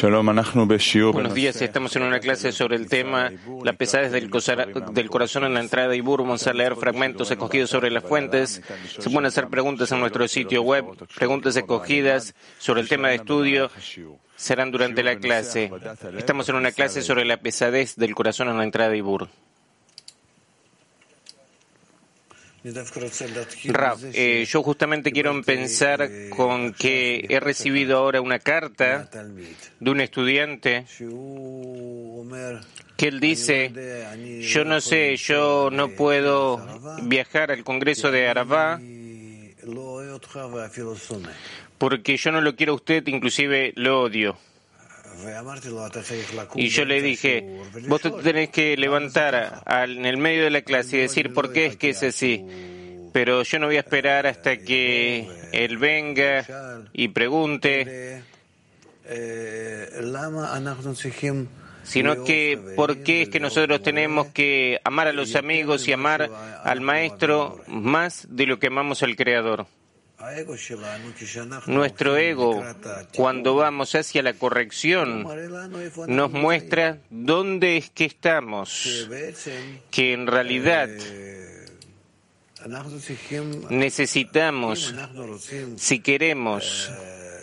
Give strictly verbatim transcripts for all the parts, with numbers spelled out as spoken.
Buenos días, estamos en una clase sobre el tema la pesadez del, del corazón en la entrada de Ibur. Vamos a leer fragmentos escogidos sobre las fuentes. Se pueden hacer preguntas en nuestro sitio web. Preguntas escogidas sobre el tema de estudio serán durante la clase. Estamos en una clase sobre la pesadez del corazón en la entrada de Ibur. Rav, eh, yo justamente quiero empezar con que he recibido ahora una carta de un estudiante que él dice, yo no sé, yo no puedo viajar al Congreso de Aravá porque yo no lo quiero a usted, inclusive lo odio. Y yo le dije, vos te tenés que levantar al, en el medio de la clase y decir por qué es que es así. Pero yo no voy a esperar hasta que él venga y pregunte, sino que por qué es que nosotros tenemos que amar a los amigos y amar al maestro más de lo que amamos al Creador. Nuestro ego, cuando vamos hacia la corrección, nos muestra dónde es que estamos, que en realidad necesitamos, si queremos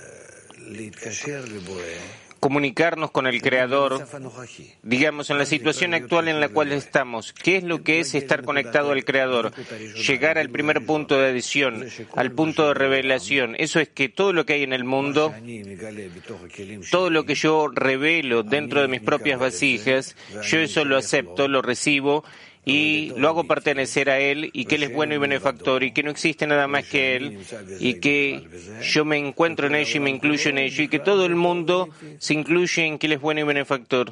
comunicarnos con el Creador, digamos, en la situación actual en la cual estamos, ¿qué es lo que es estar conectado al Creador? Llegar al primer punto de adición, al punto de revelación. Eso es que todo lo que hay en el mundo, todo lo que yo revelo dentro de mis propias vasijas, yo eso lo acepto, lo recibo, y lo hago pertenecer a Él, y que Él es bueno y benefactor, y que no existe nada más que Él, y que yo me encuentro en ello y me incluyo en ello, y que todo el mundo se incluye en que Él es bueno y benefactor.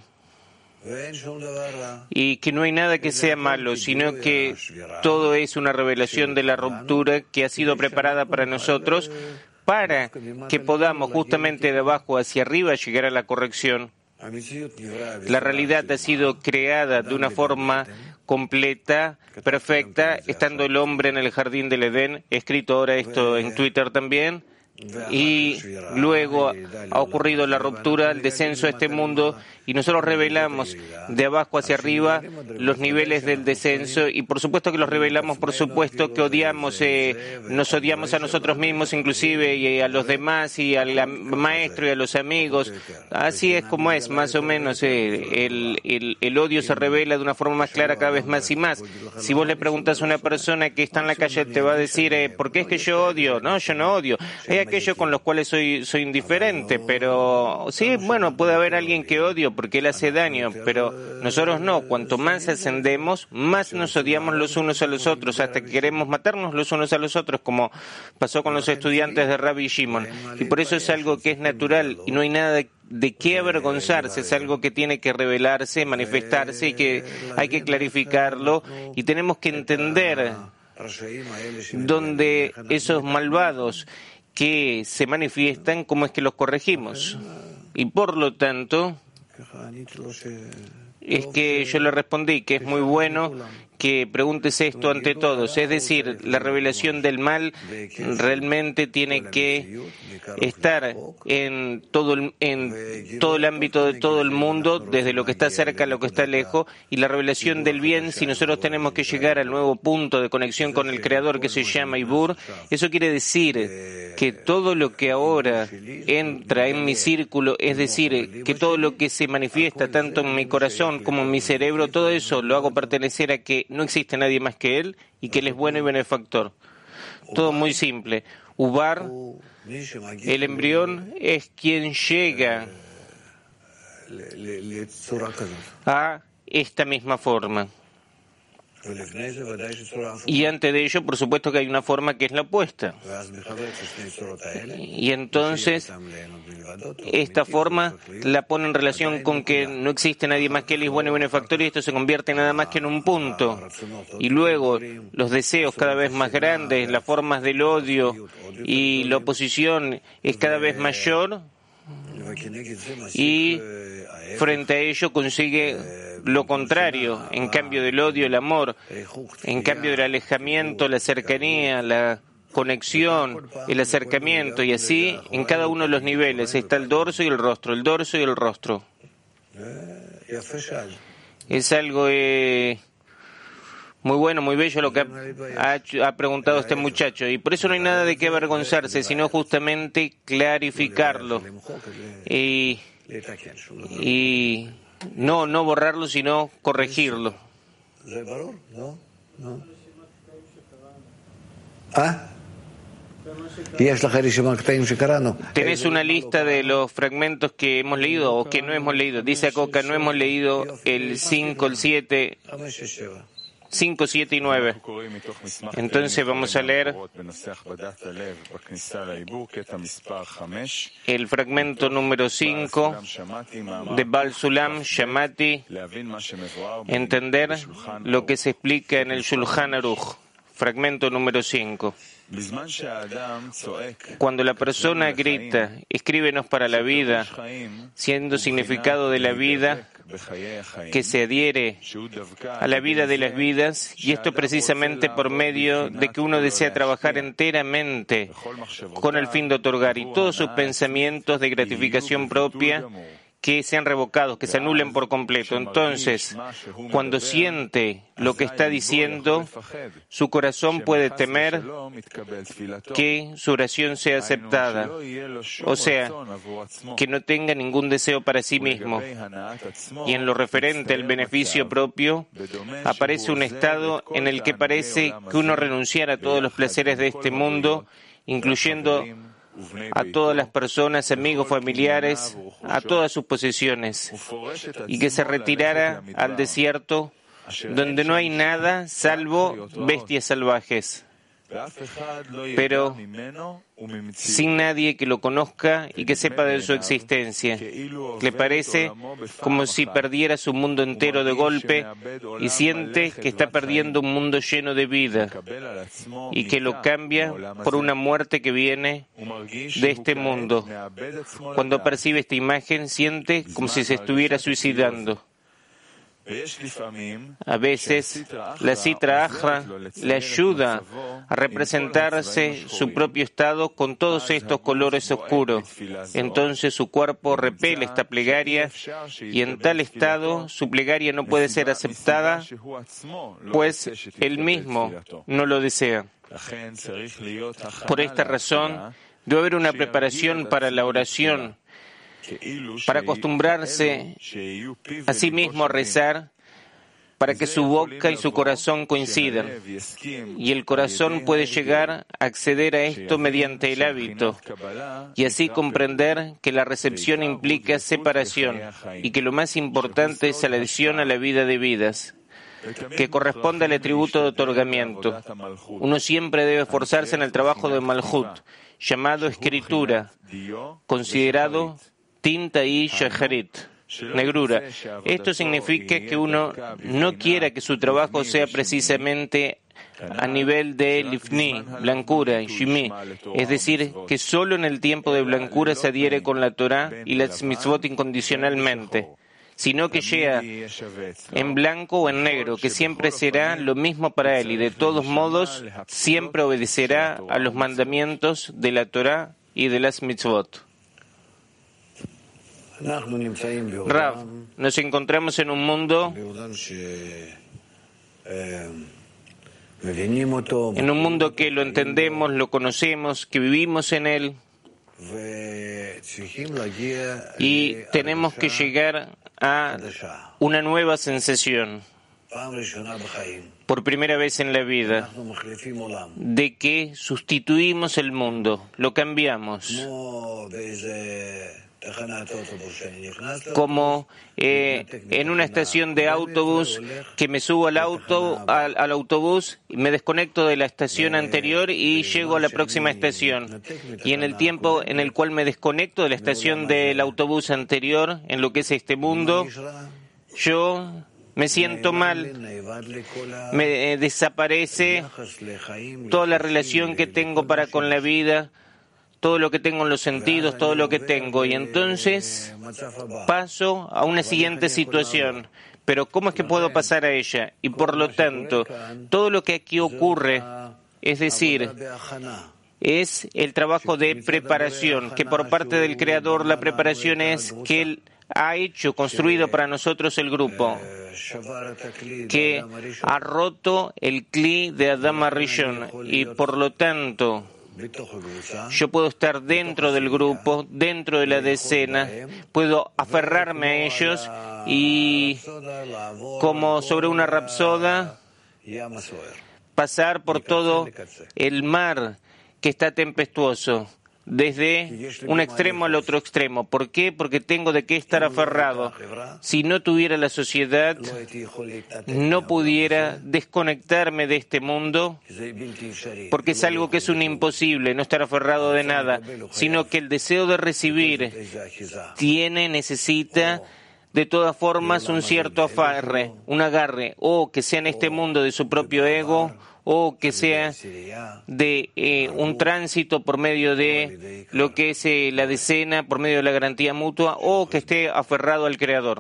Y que no hay nada que sea malo, sino que todo es una revelación de la ruptura que ha sido preparada para nosotros, para que podamos justamente de abajo hacia arriba llegar a la corrección. La realidad ha sido creada de una forma completa, perfecta, estando el hombre en el jardín del Edén. He escrito ahora esto en Twitter también. Y luego ha ocurrido la ruptura, el descenso a este mundo, y nosotros revelamos de abajo hacia arriba los niveles del descenso, y por supuesto que los revelamos, por supuesto que odiamos, eh, nos odiamos a nosotros mismos inclusive, y a los demás, y al maestro y a los amigos. Así es como es, más o menos, eh, el, el, el odio se revela de una forma más clara cada vez más y más. Si vos le preguntas a una persona que está en la calle, te va a decir, eh, ¿por qué es que yo odio? No, yo no odio. Hay aquellos con los cuales soy, soy indiferente, pero sí, bueno, puede haber alguien que odio porque él hace daño, pero nosotros no. Cuanto más ascendemos, más nos odiamos los unos a los otros, hasta que queremos matarnos los unos a los otros, como pasó con los estudiantes de Rabbi Shimon. Y por eso es algo que es natural y no hay nada de, de qué avergonzarse, es algo que tiene que revelarse, manifestarse, y que hay que clarificarlo, y tenemos que entender donde esos malvados que se manifiestan, cómo es que los corregimos. Y por lo tanto, es que yo le respondí que es muy bueno que preguntes esto ante todos, es decir, la revelación del mal realmente tiene que estar en todo el, en todo el ámbito de todo el mundo, desde lo que está cerca a lo que está lejos, y la revelación del bien, si nosotros tenemos que llegar al nuevo punto de conexión con el Creador que se llama Ibur, eso quiere decir que todo lo que ahora entra en mi círculo, es decir, que todo lo que se manifiesta tanto en mi corazón como en mi cerebro, todo eso lo hago pertenecer a que no existe nadie más que Él y que Él es bueno y benefactor. Todo muy simple. Ubar, el embrión, es quien llega a esta misma forma. Y antes de ello, por supuesto que hay una forma que es la opuesta. Y entonces, esta forma la pone en relación con que no existe nadie más que Él, es bueno y benefactor, y esto se convierte nada más que en un punto. Y luego, los deseos cada vez más grandes, las formas del odio y la oposición es cada vez mayor, y frente a ello consigue lo contrario, en cambio del odio, el amor, en cambio del alejamiento, la cercanía, la conexión, el acercamiento, y así en cada uno de los niveles está el dorso y el rostro, el dorso y el rostro. Es algo eh, muy bueno, muy bello lo que ha, ha, ha preguntado este muchacho, y por eso no hay nada de qué avergonzarse, sino justamente clarificarlo y, y no, no borrarlo, sino corregirlo. ¿Tenés una lista de los fragmentos que hemos leído o que no hemos leído? Dice Acoca, no hemos leído el cinco, el siete, cinco, siete y nueve. Entonces vamos a leer el fragmento número cinco de Baal Sulam Shamati, entender lo que se explica en el Shulchan Aruch. Fragmento número cinco. Cuando la persona grita, escríbenos para la vida, siendo significado de la vida que se adhiere a la vida de las vidas, y esto precisamente por medio de que uno desea trabajar enteramente con el fin de otorgar, y todos sus pensamientos de gratificación propia que sean revocados, que se anulen por completo. Entonces, cuando siente lo que está diciendo, su corazón puede temer que su oración sea aceptada, o sea, que no tenga ningún deseo para sí mismo. Y en lo referente al beneficio propio, aparece un estado en el que parece que uno renunciara a todos los placeres de este mundo, incluyendo a todas las personas, amigos, familiares, a todas sus posesiones, y que se retirara al desierto donde no hay nada salvo bestias salvajes, pero sin nadie que lo conozca y que sepa de su existencia. Le parece como si perdiera su mundo entero de golpe y siente que está perdiendo un mundo lleno de vida y que lo cambia por una muerte que viene de este mundo. Cuando percibe esta imagen, siente como si se estuviera suicidando. A veces, la Sitra Achra le ayuda a representarse su propio estado con todos estos colores oscuros. Entonces su cuerpo repele esta plegaria, y en tal estado su plegaria no puede ser aceptada, pues él mismo no lo desea. Por esta razón, debe haber una preparación para la oración, para acostumbrarse a sí mismo a rezar, para que su boca y su corazón coincidan. Y el corazón puede llegar a acceder a esto mediante el hábito, y así comprender que la recepción implica separación, y que lo más importante es la adhesión a la vida de vidas, que corresponde al atributo de otorgamiento. Uno siempre debe esforzarse en el trabajo de Malhut, llamado escritura, considerado tinta y shacharit, negrura. Esto significa que uno no quiera que su trabajo sea precisamente a nivel de lifni, blancura, y shimi, es decir, que solo en el tiempo de blancura se adhiere con la Torah y las mitzvot incondicionalmente, sino que sea en blanco o en negro, que siempre será lo mismo para él y de todos modos siempre obedecerá a los mandamientos de la Torah y de las mitzvot. Rav, nos encontramos en un mundo en un mundo que lo entendemos, lo conocemos, que vivimos en él, y tenemos que llegar a una nueva sensación por primera vez en la vida, de que sustituimos el mundo, lo cambiamos. Como eh, en una estación de autobús, que me subo al auto al, al autobús, me desconecto de la estación anterior y llego a la próxima estación. Y en el tiempo en el cual me desconecto de la estación del autobús anterior, en lo que es este mundo, yo me siento mal, me eh, desaparece toda la relación que tengo para con la vida, todo lo que tengo en los sentidos, todo lo que tengo, y entonces paso a una siguiente situación. Pero ¿cómo es que puedo pasar a ella? Y por lo tanto, todo lo que aquí ocurre, es decir, es el trabajo de preparación, que por parte del Creador la preparación es que Él ha hecho, construido para nosotros el grupo, que ha roto el cli de Adam Rishon, y por lo tanto yo puedo estar dentro del grupo, dentro de la decena, puedo aferrarme a ellos y, como sobre una rapsoda, pasar por todo el mar que está tempestuoso, desde un extremo al otro extremo. ¿Por qué? Porque tengo de qué estar aferrado. Si no tuviera la sociedad, no pudiera desconectarme de este mundo, porque es algo que es un imposible, no estar aferrado de nada, sino que el deseo de recibir tiene, necesita de todas formas un cierto afarre, un agarre, o que sea en este mundo de su propio ego, o que sea de eh, un tránsito por medio de lo que es eh, la decena, por medio de la garantía mutua, o que esté aferrado al Creador.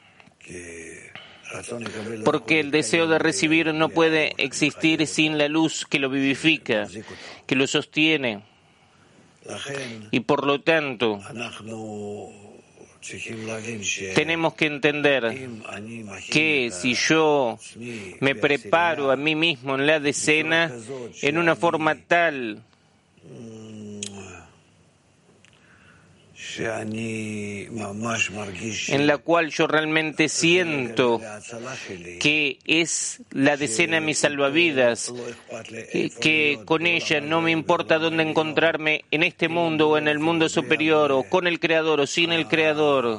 Porque el deseo de recibir no puede existir sin la luz que lo vivifica, que lo sostiene. Y por lo tanto, tenemos que entender que si yo me preparo a mí mismo en la decena en una forma tal en la cual yo realmente siento que es la decena mi salvavidas, que, que con ella no me importa dónde encontrarme en este mundo o en el mundo superior, o con el Creador o sin el Creador,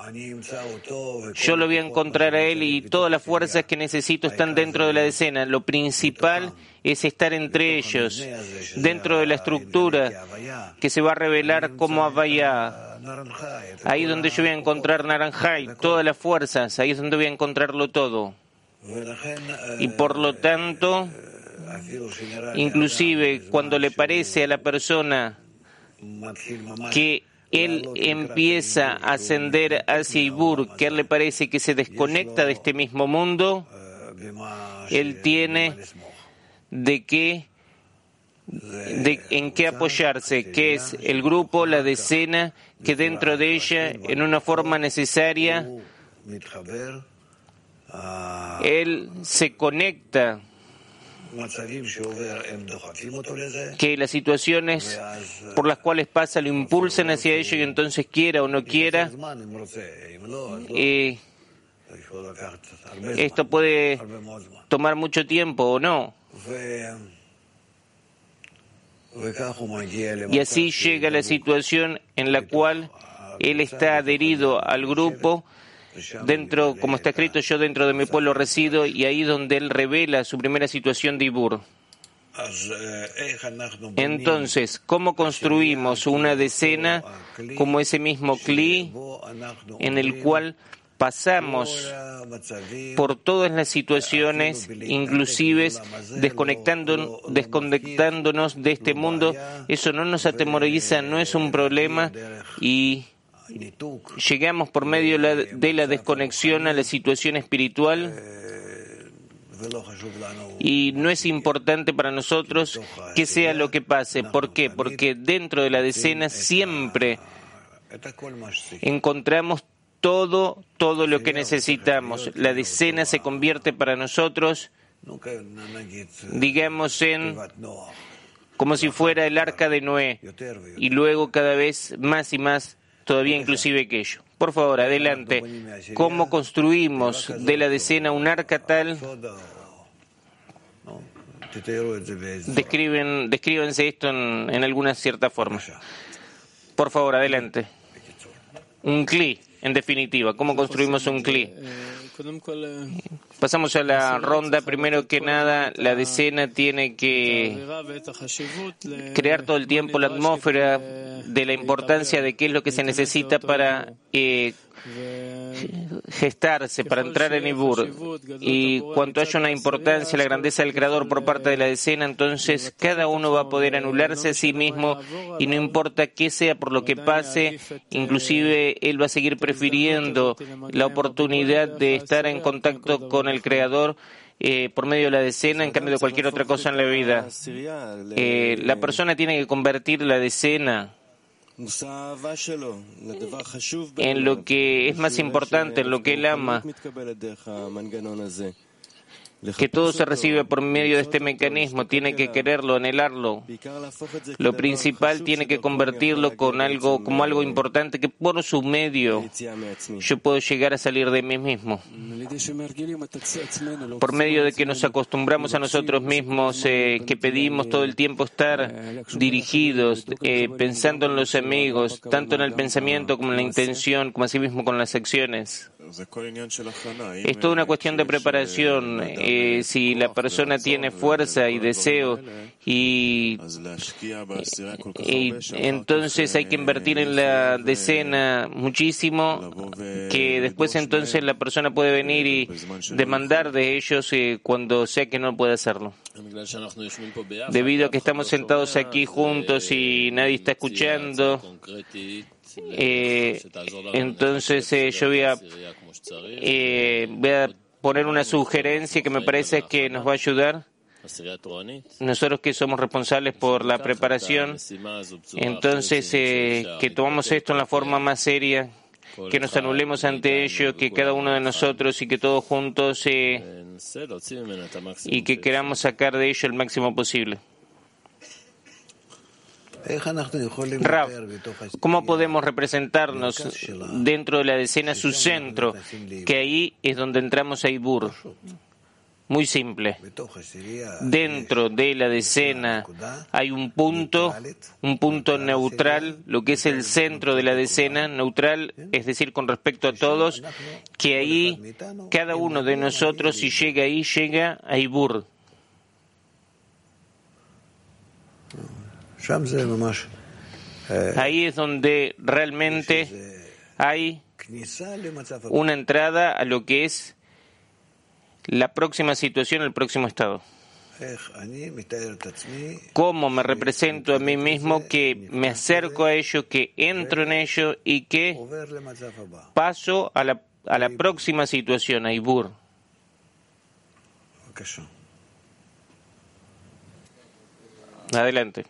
yo lo voy a encontrar a Él, y todas las fuerzas que necesito están dentro de la decena. Lo principal es estar entre ellos, dentro de la estructura que se va a revelar como Havaya. Ahí es donde yo voy a encontrar Naranjai, todas las fuerzas, ahí es donde voy a encontrarlo todo. Y por lo tanto, inclusive cuando le parece a la persona que él empieza a ascender hacia Ibur, que a él le parece que se desconecta de este mismo mundo, él tiene de qué, de, en qué apoyarse, que es el grupo, la decena, que dentro de ella, en una forma necesaria, él se conecta, que las situaciones por las cuales pasa lo impulsan hacia ello, y entonces quiera o no quiera, eh, esto puede tomar mucho tiempo o no. Y así llega la situación en la cual él está adherido al grupo, dentro, como está escrito, yo dentro de mi pueblo resido, y ahí donde él revela su primera situación de Ibur. Entonces, ¿cómo construimos una decena como ese mismo Kli en el cual pasamos por todas las situaciones, inclusive desconectando, desconectándonos de este mundo? Eso no nos atemoriza, no es un problema, y llegamos por medio de la desconexión a la situación espiritual, y no es importante para nosotros que sea lo que pase. ¿Por qué? Porque dentro de la decena siempre encontramos todo, todo lo que necesitamos. La decena se convierte para nosotros, digamos, en como si fuera el arca de Noé, y luego cada vez más y más, todavía inclusive que ello. Por favor, adelante. ¿Cómo construimos de la decena un arca tal? Describen, descríbanse esto en, en alguna cierta forma. Por favor, adelante. Un Kli, en definitiva. ¿Cómo construimos un Kli? Pasamos a la ronda. Primero que nada, la decena tiene que crear todo el tiempo la atmósfera de la importancia de qué es lo que se necesita para eh, gestarse, para entrar en Ibur. Y cuanto haya una importancia, la grandeza del Creador por parte de la decena, entonces cada uno va a poder anularse a sí mismo, y no importa qué sea por lo que pase, inclusive él va a seguir prefiriendo la oportunidad de estar en contacto con el Creador, eh, por medio de la decena en cambio de cualquier otra cosa en la vida. Eh, la persona tiene que convertir la decena en lo que es más importante, en lo que él ama, que todo se recibe por medio de este mecanismo, tiene que quererlo, anhelarlo. Lo principal tiene que convertirlo con algo, como algo importante, que por su medio yo puedo llegar a salir de mí mismo. Por medio de que nos acostumbramos a nosotros mismos, eh, que pedimos todo el tiempo estar dirigidos, eh, pensando en los amigos, tanto en el pensamiento como en la intención, como así mismo con las acciones. Es toda una cuestión de preparación. Eh, si la persona tiene fuerza y deseo y, y entonces hay que invertir en la decena muchísimo, que después entonces la persona puede venir y demandar de ellos eh, cuando sea que no puede hacerlo. Debido a que estamos sentados aquí juntos y nadie está escuchando, Eh, entonces eh, yo voy a, eh, voy a poner una sugerencia que me parece que nos va a ayudar. Nosotros que somos responsables por la preparación, entonces eh, que tomamos esto en la forma más seria, que nos anulemos ante ello, que cada uno de nosotros y que todos juntos eh, y que queramos sacar de ello el máximo posible. Rav, ¿cómo podemos representarnos dentro de la decena su centro? Que ahí es donde entramos a Ibur. Muy simple. Dentro de la decena hay un punto, un punto neutral, lo que es el centro de la decena, neutral, es decir, con respecto a todos, que ahí cada uno de nosotros, si llega ahí, llega a Ibur. Ahí es donde realmente hay una entrada a lo que es la próxima situación, el próximo estado. ¿Cómo me represento a mí mismo? Que me acerco a ello, que entro en ello y que paso a la, a la próxima situación, a Ibur. Adelante.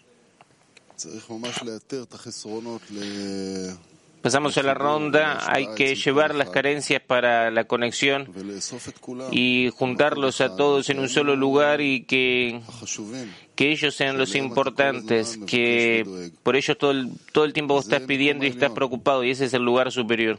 Pasamos a la ronda. Hay que llevar las carencias para la conexión y juntarlos a todos en un solo lugar y que, que ellos sean los importantes, que por ellos todo el, todo el tiempo vos estás pidiendo y estás preocupado, y ese es el lugar superior.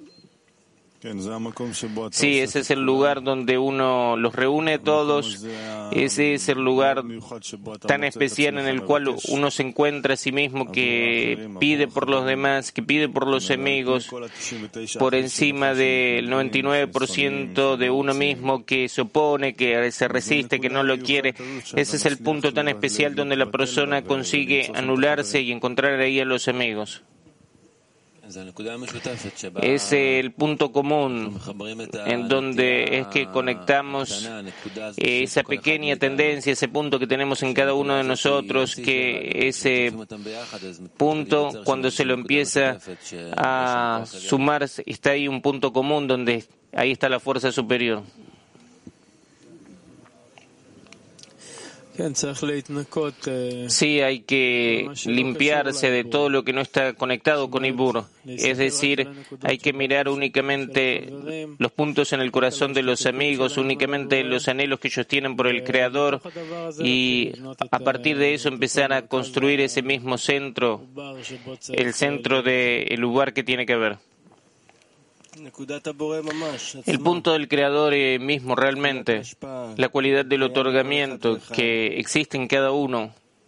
Sí, ese es el lugar donde uno los reúne todos. Ese es el lugar tan especial en el cual uno se encuentra a sí mismo, que pide por los demás, que pide por los amigos, por encima del noventa y nueve por ciento de uno mismo que se opone, que se resiste, que no lo quiere. Ese es el punto tan especial donde la persona consigue anularse y encontrar ahí a los amigos. Es el punto común en donde es que conectamos esa pequeña tendencia, ese punto que tenemos en cada uno de nosotros, que ese punto, cuando se lo empieza a sumar, está ahí un punto común donde ahí está la fuerza superior. Sí, hay que limpiarse de todo lo que no está conectado con Ibur. Es decir, hay que mirar únicamente los puntos en el corazón de los amigos, únicamente los anhelos que ellos tienen por el Creador, y a partir de eso empezar a construir ese mismo centro, el centro del lugar que tiene que haber. El punto del Creador mismo realmente, la cualidad del otorgamiento que existe en cada uno.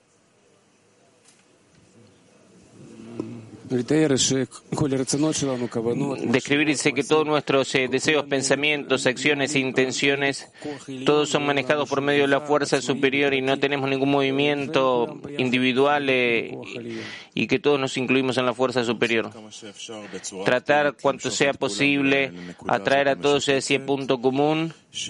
Describirse que todos nuestros eh, deseos, pensamientos, acciones e intenciones, todos son manejados por medio de la fuerza superior y no tenemos ningún movimiento individual eh, y, y que todos nos incluimos en la fuerza superior. Tratar cuanto sea posible, atraer a todos a ese punto común,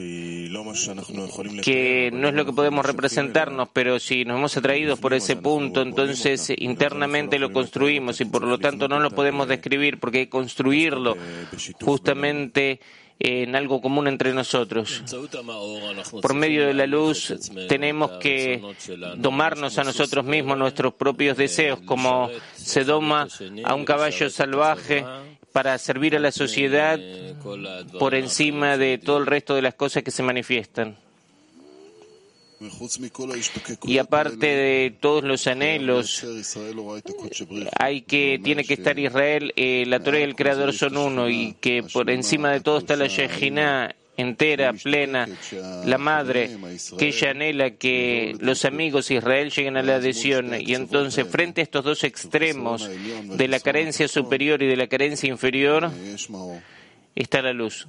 que no es lo que podemos representarnos, pero si nos hemos atraído por ese punto, entonces internamente lo construimos y por lo tanto no lo podemos describir, porque hay que construirlo justamente en algo común entre nosotros. Por medio de la luz tenemos que domarnos a nosotros mismos nuestros propios deseos, como se doma a un caballo salvaje para servir a la sociedad por encima de todo el resto de las cosas que se manifiestan. Y aparte de todos los anhelos, hay que tiene que estar Israel, eh, la Torá y el Creador son uno, y que por encima de todo está la Shejiná entera, plena, la madre, que ella anhela que los amigos de Israel lleguen a la adhesión. Y entonces, frente a estos dos extremos de la carencia superior y de la carencia inferior, está la luz.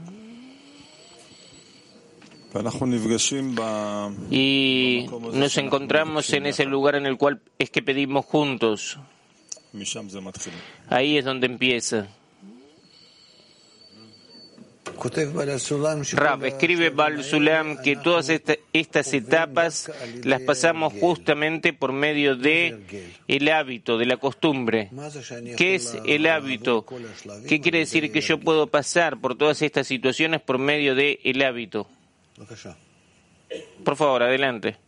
Y nos encontramos en ese lugar en el cual es que pedimos juntos. Ahí es donde empieza. Rav, escribe Baal Sulam que todas esta, estas etapas las pasamos justamente por medio de el hábito, de la costumbre. ¿Qué es el hábito? ¿Qué quiere decir que yo puedo pasar por todas estas situaciones por medio de el hábito? Por favor, adelante.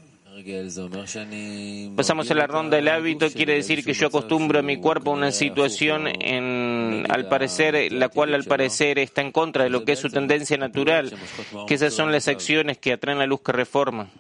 Pasamos a la ronda del hábito. Quiere decir que yo acostumbro a mi cuerpo a una situación en, al parecer, la cual al parecer está en contra de lo que es su tendencia natural, que esas son las acciones que atraen la luz que reforma.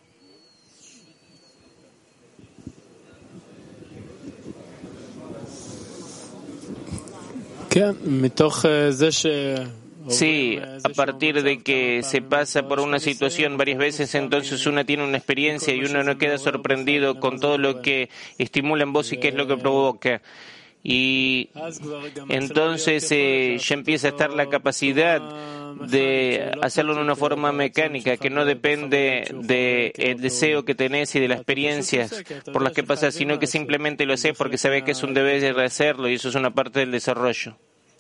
Sí, a partir de que se pasa por una situación varias veces, entonces uno tiene una experiencia y uno no queda sorprendido con todo lo que estimula en vos y qué es lo que provoca. Y entonces eh, ya empieza a estar la capacidad de hacerlo de una forma mecánica, que no depende del deseo que tenés y de las experiencias por las que pasás, sino que simplemente lo haces porque sabés que es un deber de hacerlo, y eso es una parte del desarrollo.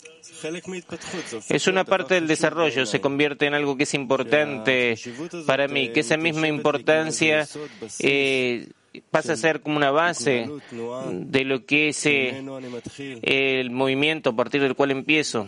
Es una parte del desarrollo, se convierte en algo que es importante para mí, que esa misma importancia eh, pasa a ser como una base de lo que es eh, el movimiento a partir del cual empiezo.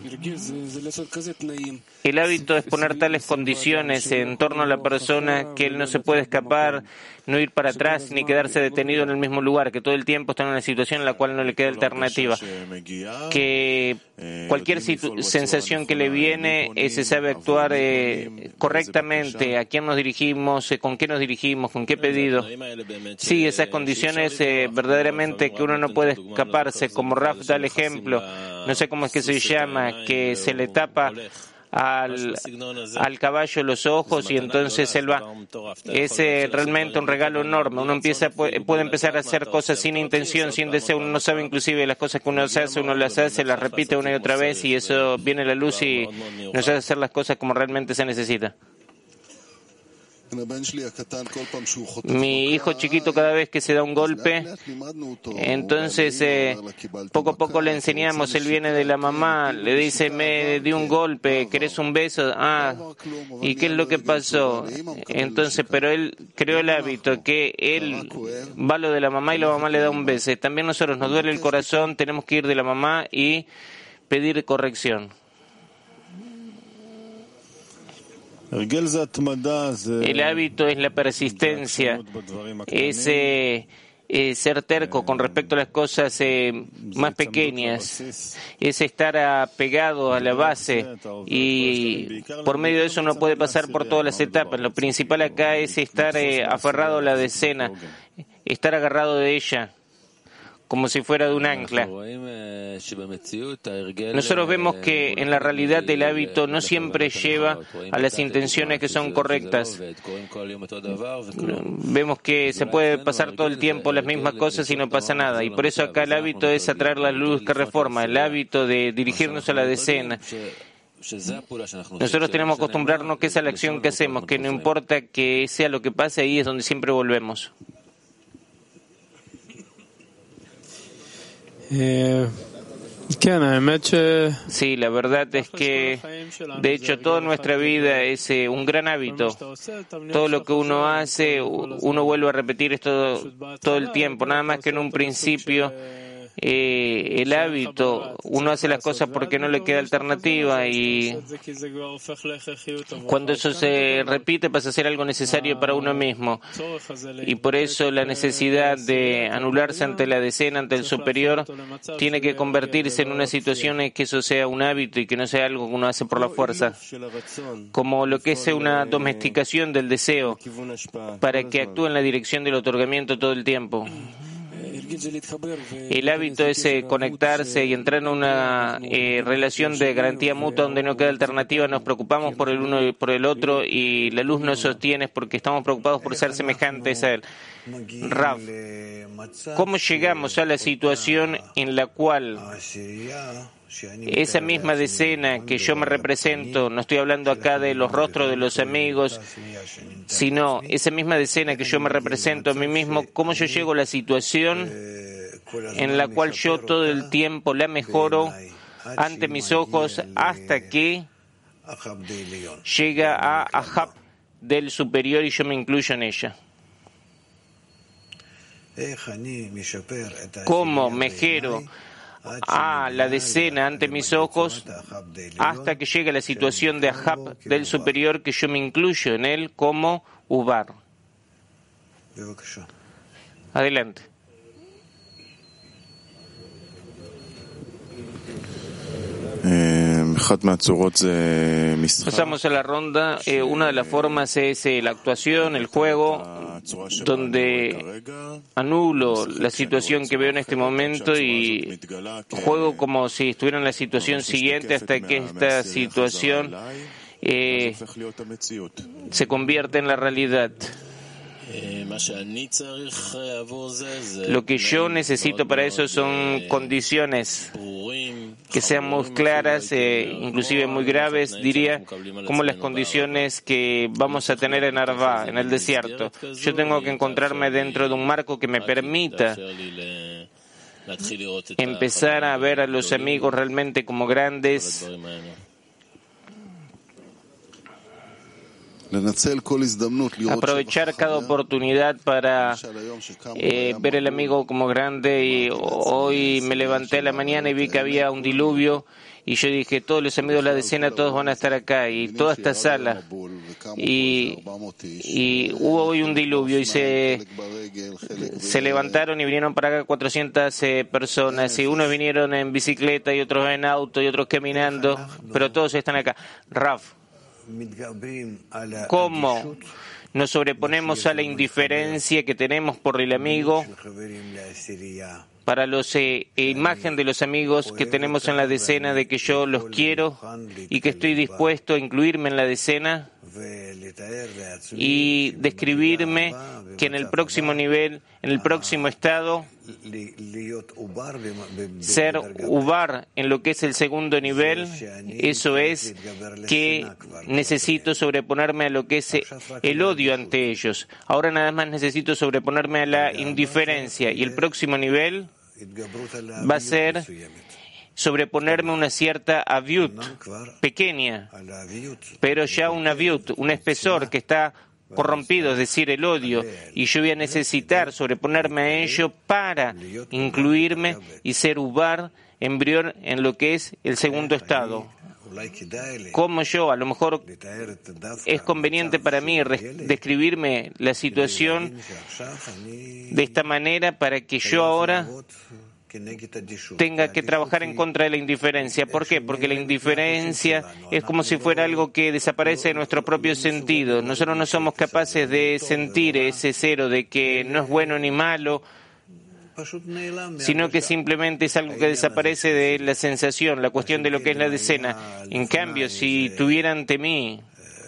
El hábito es poner tales condiciones en torno a la persona que él no se puede escapar, no ir para atrás ni quedarse detenido en el mismo lugar, que todo el tiempo está en una situación en la cual no le queda alternativa, que cualquier situ- sensación que le viene eh, se sabe actuar eh, correctamente, a quién nos dirigimos, eh, con qué nos dirigimos, con qué pedido. Sí, esas condiciones eh, verdaderamente que uno no puede escaparse, como Raf da el ejemplo, no sé cómo es que se llama, que se le tapa Al, al caballo los ojos y entonces él va. Es eh, realmente un regalo enorme. Uno empieza puede, puede empezar a hacer cosas sin intención, sin deseo. Uno no sabe inclusive las cosas que uno hace, uno las hace, las repite una y otra vez, y eso viene la luz y nos hace hacer las cosas como realmente se necesita. Mi hijo chiquito, cada vez que se da un golpe, entonces eh, poco a poco le enseñamos, él viene de la mamá, le dice, me di un golpe, ¿querés un beso? Ah, ¿y qué es lo que pasó? Entonces, pero él creó el hábito que él va a lo de la mamá y la mamá le da un beso. También nosotros nos duele el corazón, tenemos que ir de la mamá y pedir corrección. El hábito es la persistencia, es eh, eh, ser terco con respecto a las cosas eh, más pequeñas, es estar apegado a la base, y por medio de eso uno puede pasar por todas las etapas. Lo principal acá es estar eh, aferrado a la decena, estar agarrado de ella como si fuera de un ancla. Nosotros vemos que en la realidad el hábito no siempre lleva a las intenciones que son correctas. Vemos que se puede pasar todo el tiempo las mismas cosas y no pasa nada, y por eso acá el hábito es atraer la luz que reforma, el hábito de dirigirnos a la decena. Nosotros tenemos que acostumbrarnos que esa es la acción que hacemos, que no importa que sea lo que pase, ahí es donde siempre volvemos. Sí, la verdad es que, de hecho, toda nuestra vida es eh, un gran hábito. Todo lo que uno hace, uno vuelve a repetir esto todo el tiempo, nada más que en un principio eh, el hábito, uno hace las cosas porque no le queda alternativa, y cuando eso se repite pasa a ser algo necesario para uno mismo, y por eso la necesidad de anularse ante la decena, ante el superior, tiene que convertirse en una situación en que eso sea un hábito y que no sea algo que uno hace por la fuerza, como lo que es una domesticación del deseo para que actúe en la dirección del otorgamiento todo el tiempo. El hábito es eh, conectarse y entrar en una eh, relación de garantía mutua donde no queda alternativa, nos preocupamos por el uno y por el otro, y la luz nos sostiene porque estamos preocupados por ser semejantes a él. Rav, ¿cómo llegamos a la situación en la cual esa misma decena que yo me represento, no estoy hablando acá de los rostros de los amigos, sino esa misma decena que yo me represento a mí mismo, cómo yo llego a la situación en la cual yo todo el tiempo la mejoro ante mis ojos hasta que llega a Ahab del superior y yo me incluyo en ella? ¿Cómo mejoro a la decena ante mis ojos hasta que llegue a la situación de Ahab del superior, que yo me incluyo en él como Ubar? Adelante. Pasamos a la ronda. Eh, una de las formas es eh, la actuación, el juego, donde anulo la situación que veo en este momento y juego como si estuviera en la situación siguiente hasta que esta situación eh, se convierta en la realidad. Lo que yo necesito para eso son condiciones que sean muy claras, eh, inclusive muy graves, diría, como las condiciones que vamos a tener en Arvá, en el desierto. Yo tengo que encontrarme dentro de un marco que me permita empezar a ver a los amigos realmente como grandes, aprovechar cada oportunidad para eh, ver el amigo como grande. Y hoy me levanté a la mañana y vi que había un diluvio y yo dije, todos los amigos de la decena, todos van a estar acá y toda esta sala, y, y hubo hoy un diluvio y se, se levantaron y vinieron para acá cuatrocientas eh, personas, y unos vinieron en bicicleta y otros en auto y otros caminando, pero todos están acá. Rav, ¿cómo nos sobreponemos a la indiferencia que tenemos por el amigo para la eh, imagen de los amigos que tenemos en la decena, de que yo los quiero y que estoy dispuesto a incluirme en la decena y describirme que en el próximo nivel, en el próximo estado, ser Ubar en lo que es el segundo nivel? Eso es que necesito sobreponerme a lo que es el odio ante ellos. Ahora nada más necesito sobreponerme a la indiferencia, y el próximo nivel va a ser sobreponerme a una cierta aviut pequeña, pero ya una aviut, un espesor que está corrompido, es decir, el odio, y yo voy a necesitar sobreponerme a ello para incluirme y ser Ubar, embrión, en lo que es el segundo estado. Como yo, a lo mejor es conveniente para mí describirme la situación de esta manera para que yo ahora tenga que trabajar en contra de la indiferencia. ¿Por qué? Porque la indiferencia es como si fuera algo que desaparece de nuestro propio sentido. Nosotros no somos capaces de sentir ese cero de que no es bueno ni malo, sino que simplemente es algo que desaparece de la sensación, la cuestión de lo que es la decena. En cambio, si tuviera ante mí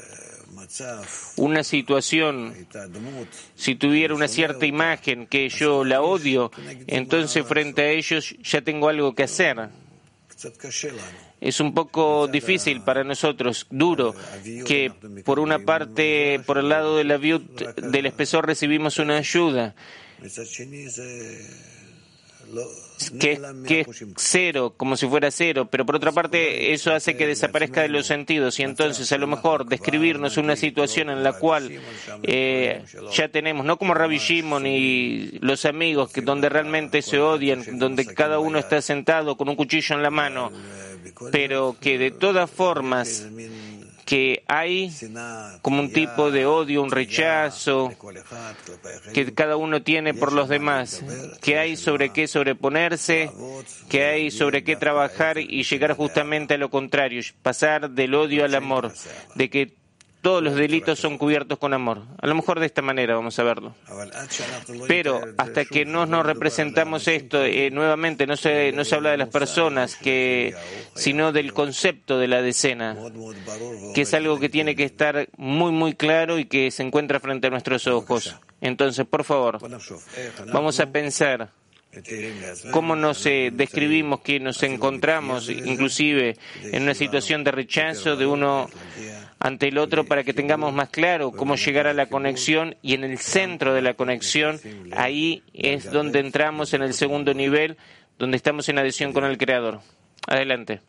una situación, si tuviera una cierta imagen que yo la odio, entonces frente a ellos ya tengo algo que hacer. Es un poco difícil para nosotros, duro, que por una parte, por el lado de la viut, del espesor, recibimos una ayuda, que es, que es cero, como si fuera cero, pero por otra parte eso hace que desaparezca de los sentidos, y entonces a lo mejor describirnos una situación en la cual eh, ya tenemos, no como Rabbi Shimon y los amigos, que donde realmente se odian, donde cada uno está sentado con un cuchillo en la mano, pero que de todas formas que hay como un tipo de odio, un rechazo que cada uno tiene por los demás, que hay sobre qué sobreponerse, que hay sobre qué trabajar y llegar justamente a lo contrario, pasar del odio al amor, de que todos los delitos son cubiertos con amor. A lo mejor de esta manera vamos a verlo. Pero hasta que no nos representamos esto, eh, nuevamente no se, no se habla de las personas, que, sino del concepto de la decena, que es algo que tiene que estar muy, muy claro y que se encuentra frente a nuestros ojos. Entonces, por favor, vamos a pensar cómo nos eh, describimos que nos encontramos, inclusive en una situación de rechazo de uno ante el otro, para que tengamos más claro cómo llegar a la conexión, y en el centro de la conexión, ahí es donde entramos en el segundo nivel, donde estamos en adhesión con el Creador. Adelante.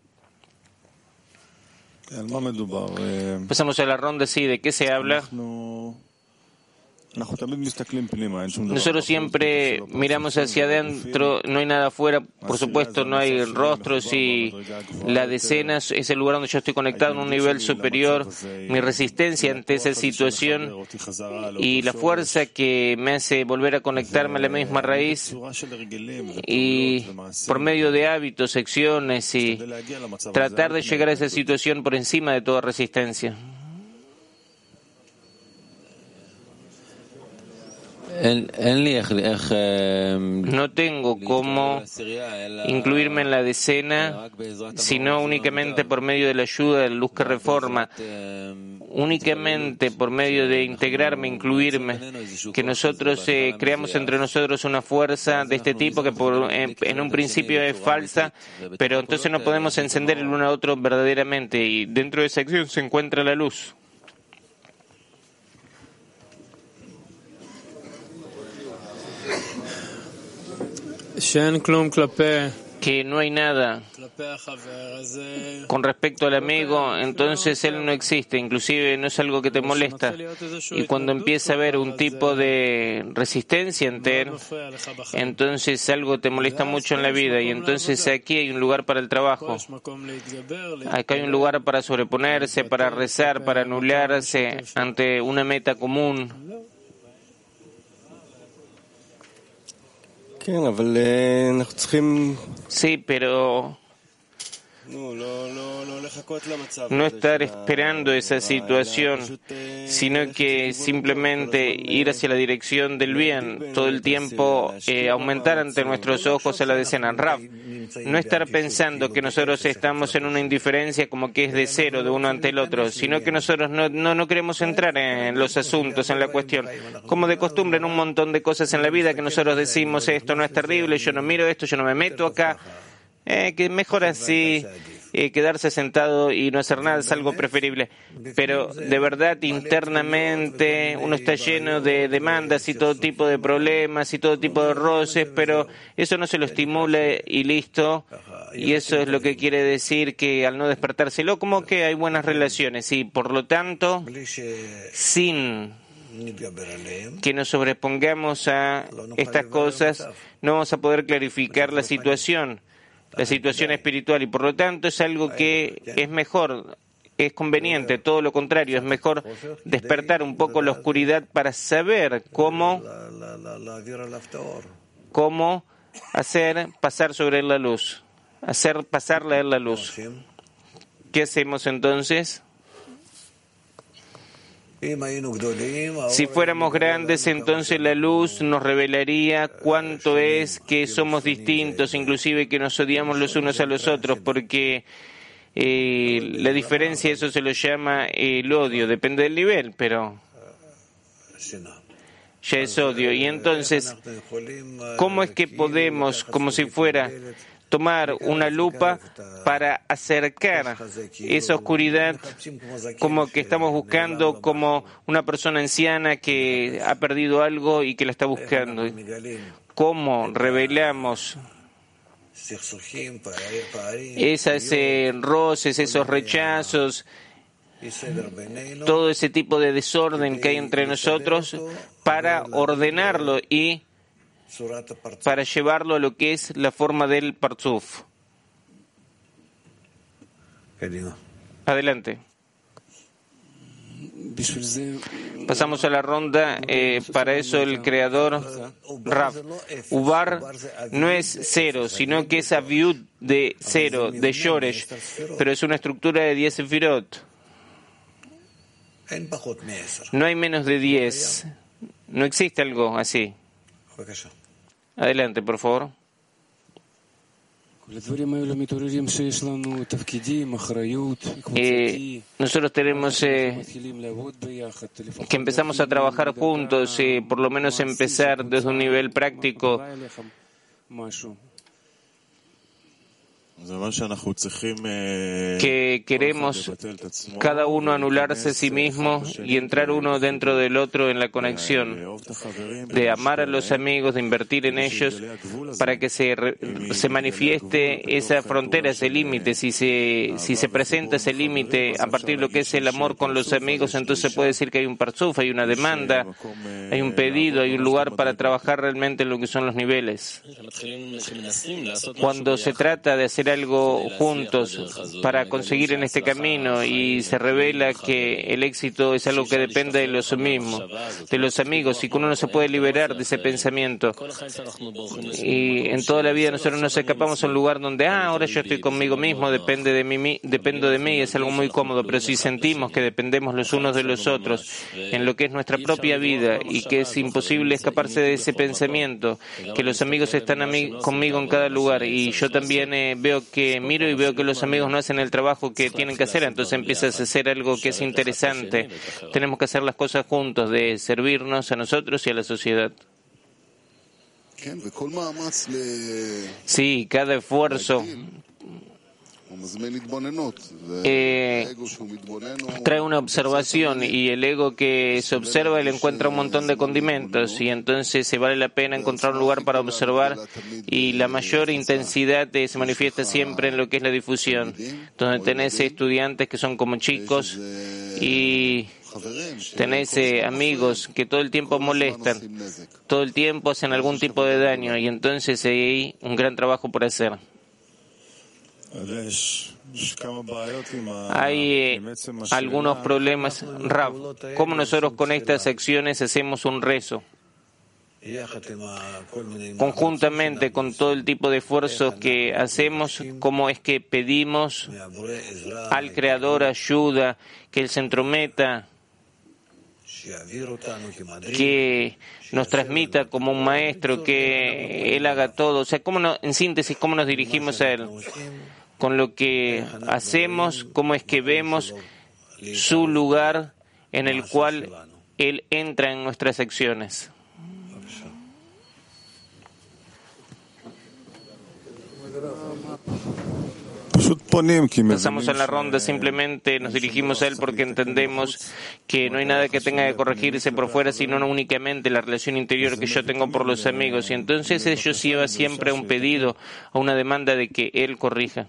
Pasamos a la ronda, sí, ¿de qué se habla? Nosotros siempre miramos hacia adentro, no hay nada afuera, por supuesto no hay rostros, y la decena es el lugar donde yo estoy conectado en un nivel superior, mi resistencia ante esa situación y la fuerza que me hace volver a conectarme a la misma raíz, y por medio de hábitos, acciones y tratar de llegar a esa situación por encima de toda resistencia. No tengo cómo incluirme en la decena, sino únicamente por medio de la ayuda de la luz que reforma, únicamente por medio de integrarme, incluirme, que nosotros eh, creamos entre nosotros una fuerza de este tipo que por, en, en un principio es falsa, pero entonces no podemos encender el uno a otro verdaderamente, y dentro de esa acción se encuentra la luz. Que no hay nada con respecto al amigo, entonces él no existe, inclusive no es algo que te molesta, y cuando empieza a haber un tipo de resistencia ante él, entonces algo te molesta mucho en la vida, y entonces aquí hay un lugar para el trabajo, acá hay un lugar para sobreponerse, para rezar, para anularse ante una meta común. Sí, pero no estar esperando esa situación, sino que simplemente ir hacia la dirección del bien, todo el tiempo eh, aumentar ante nuestros ojos a la decena. Rav, no estar pensando que nosotros estamos en una indiferencia como que es de cero, de uno ante el otro, sino que nosotros no, no, no queremos entrar en los asuntos, en la cuestión. Como de costumbre en un montón de cosas en la vida que nosotros decimos, esto no es terrible, yo no miro esto, yo no me meto acá. Eh, que mejor así, eh, quedarse sentado y no hacer nada es algo preferible. Pero de verdad, internamente uno está lleno de demandas y todo tipo de problemas y todo tipo de roces, pero eso no se lo estimula y listo. Y eso es lo que quiere decir que al no despertárselo, como que hay buenas relaciones, y por lo tanto, sin que nos sobrepongamos a estas cosas, no vamos a poder clarificar la situación. La situación espiritual, y por lo tanto es algo que es mejor, es conveniente, todo lo contrario, es mejor despertar un poco la oscuridad para saber cómo, cómo hacer pasar sobre él la luz, hacer pasarle a él la luz. ¿Qué hacemos entonces? Si fuéramos grandes, entonces la luz nos revelaría cuánto es que somos distintos, inclusive que nos odiamos los unos a los otros, porque eh, la diferencia, eso se lo llama el odio, depende del nivel, pero ya es odio. Y entonces, ¿cómo es que podemos, como si fuera tomar una lupa para acercar esa oscuridad, como que estamos buscando como una persona anciana que ha perdido algo y que la está buscando? cómo revelamos esos eh, roces, esos rechazos, todo ese tipo de desorden que hay entre nosotros, para ordenarlo y para llevarlo a lo que es la forma del Parzuf. Adelante. Pasamos a la ronda. Eh, para eso el creador Rav. Ubar no es cero, sino que es aviud de cero, de Shoresh, pero es una estructura de diez sefirot. No hay menos de diez. No existe algo así. Adelante, por favor. Eh, nosotros tenemos eh, que empezamos a trabajar juntos, eh, por lo menos empezar desde un nivel práctico. Que queremos cada uno anularse a sí mismo y entrar uno dentro del otro en la conexión, de amar a los amigos, de invertir en ellos, para que se, se manifieste esa frontera, ese límite. Si se, si se presenta ese límite a partir de lo que es el amor con los amigos, entonces se puede decir que hay un parzuf, hay una demanda, hay un pedido, hay un lugar para trabajar realmente en lo que son los niveles. Cuando se trata de hacer algo juntos para conseguir en este camino y se revela que el éxito es algo que depende de los mismos, de los amigos, y que uno no se puede liberar de ese pensamiento. Y en toda la vida nosotros nos escapamos a un lugar donde, ah, ahora yo estoy conmigo mismo, depende de mí, dependo de mí, es algo muy cómodo, pero si sentimos que dependemos los unos de los otros en lo que es nuestra propia vida y que es imposible escaparse de ese pensamiento, que los amigos están a mí, conmigo en cada lugar, y yo también eh, veo que miro y veo que los amigos no hacen el trabajo que tienen que hacer, entonces empiezas a hacer algo que es interesante. Tenemos que hacer las cosas juntos, de servirnos a nosotros y a la sociedad. Sí, cada esfuerzo Eh, trae una observación, y el ego que se observa le encuentra un montón de condimentos, y entonces se vale la pena encontrar un lugar para observar, y la mayor intensidad eh, se manifiesta siempre en lo que es la difusión, donde tenés estudiantes que son como chicos y tenés eh, amigos que todo el tiempo molestan, todo el tiempo hacen algún tipo de daño, y entonces hay un gran trabajo por hacer. Hay eh, algunos problemas. Rav, ¿cómo nosotros con estas acciones hacemos un rezo? Conjuntamente con todo el tipo de esfuerzos que hacemos, ¿cómo es que pedimos al Creador ayuda, que Él se entrometa, que nos transmita como un maestro, que Él haga todo? O sea, ¿cómo no, en síntesis, cómo nos dirigimos a Él? Con lo que hacemos, cómo es que vemos su lugar en el cual Él entra en nuestras acciones. Pasamos a la ronda, simplemente nos dirigimos a Él porque entendemos que no hay nada que tenga que corregirse por fuera, sino únicamente la relación interior que yo tengo por los amigos, y entonces ellos llevan siempre a un pedido, a una demanda de que Él corrija.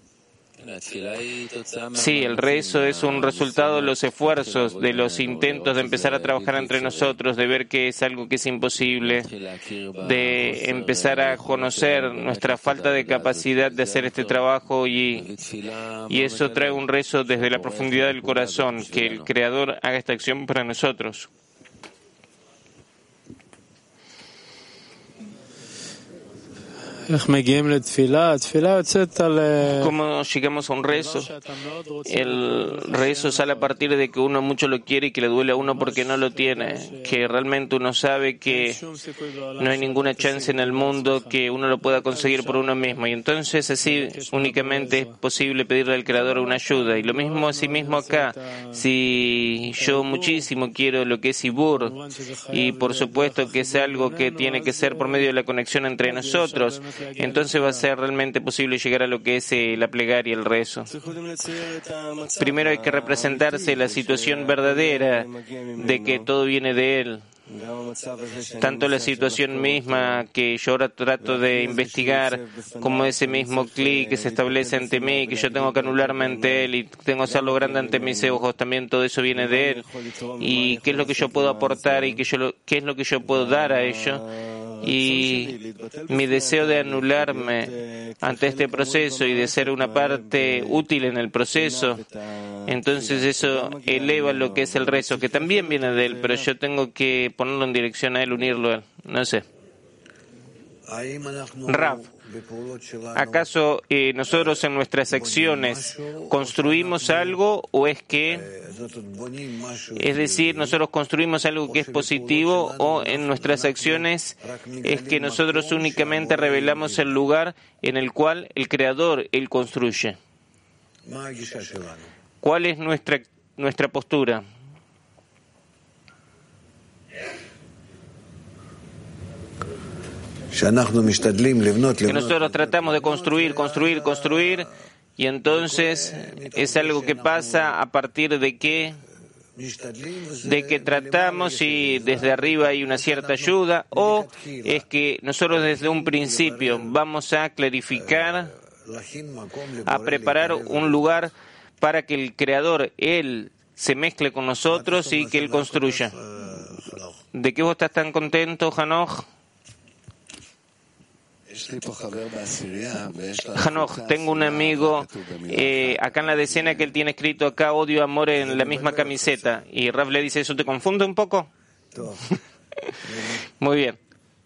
Sí, el rezo es un resultado de los esfuerzos, de los intentos de empezar a trabajar entre nosotros, de ver que es algo que es imposible, de empezar a conocer nuestra falta de capacidad de hacer este trabajo, y, y eso trae un rezo desde la profundidad del corazón, que el Creador haga esta acción para nosotros. ¿Cómo llegamos a un rezo? El rezo sale a partir de que uno mucho lo quiere y que le duele a uno porque no lo tiene, que realmente uno sabe que no hay ninguna chance en el mundo que uno lo pueda conseguir por uno mismo, y entonces así únicamente es posible pedirle al Creador una ayuda. Y lo mismo así mismo acá, si yo muchísimo quiero lo que es Ibur, y por supuesto que es algo que tiene que ser por medio de la conexión entre nosotros, entonces va a ser realmente posible llegar a lo que es eh, la plegaria, el rezo. Primero hay que representarse la situación verdadera de que todo viene de Él, Tanto la situación misma que yo ahora trato de investigar, como ese mismo clic que se establece ante mí, que yo tengo que anularme ante él y tengo que hacerlo grande ante mis ojos, también todo eso viene de él. Y qué es lo que yo puedo aportar y qué, yo lo, qué es lo que yo puedo dar a ello. Y mi deseo de anularme ante este proceso y de ser una parte útil en el proceso, entonces eso eleva lo que es el rezo, que también viene de él, pero yo tengo que ponerlo en dirección a él, unirlo a él. No sé. Rav, ¿acaso eh, nosotros en nuestras acciones construimos algo o es que, es decir, nosotros construimos algo que es positivo o en nuestras acciones es que nosotros únicamente revelamos el lugar en el cual el Creador, Él construye? ¿Cuál es nuestra, nuestra postura? Que nosotros tratamos de construir, construir, construir, y entonces es algo que pasa a partir de que, de que tratamos y desde arriba hay una cierta ayuda, o es que nosotros desde un principio vamos a clarificar, a preparar un lugar para que el Creador, Él, se mezcle con nosotros y que Él construya. ¿De qué vos estás tan contento, Hanoch? Hanoch, tengo un amigo eh, acá en la decena que él tiene escrito acá odio, amor en la misma camiseta. Y Rav le dice, ¿eso te confunde un poco? Muy bien.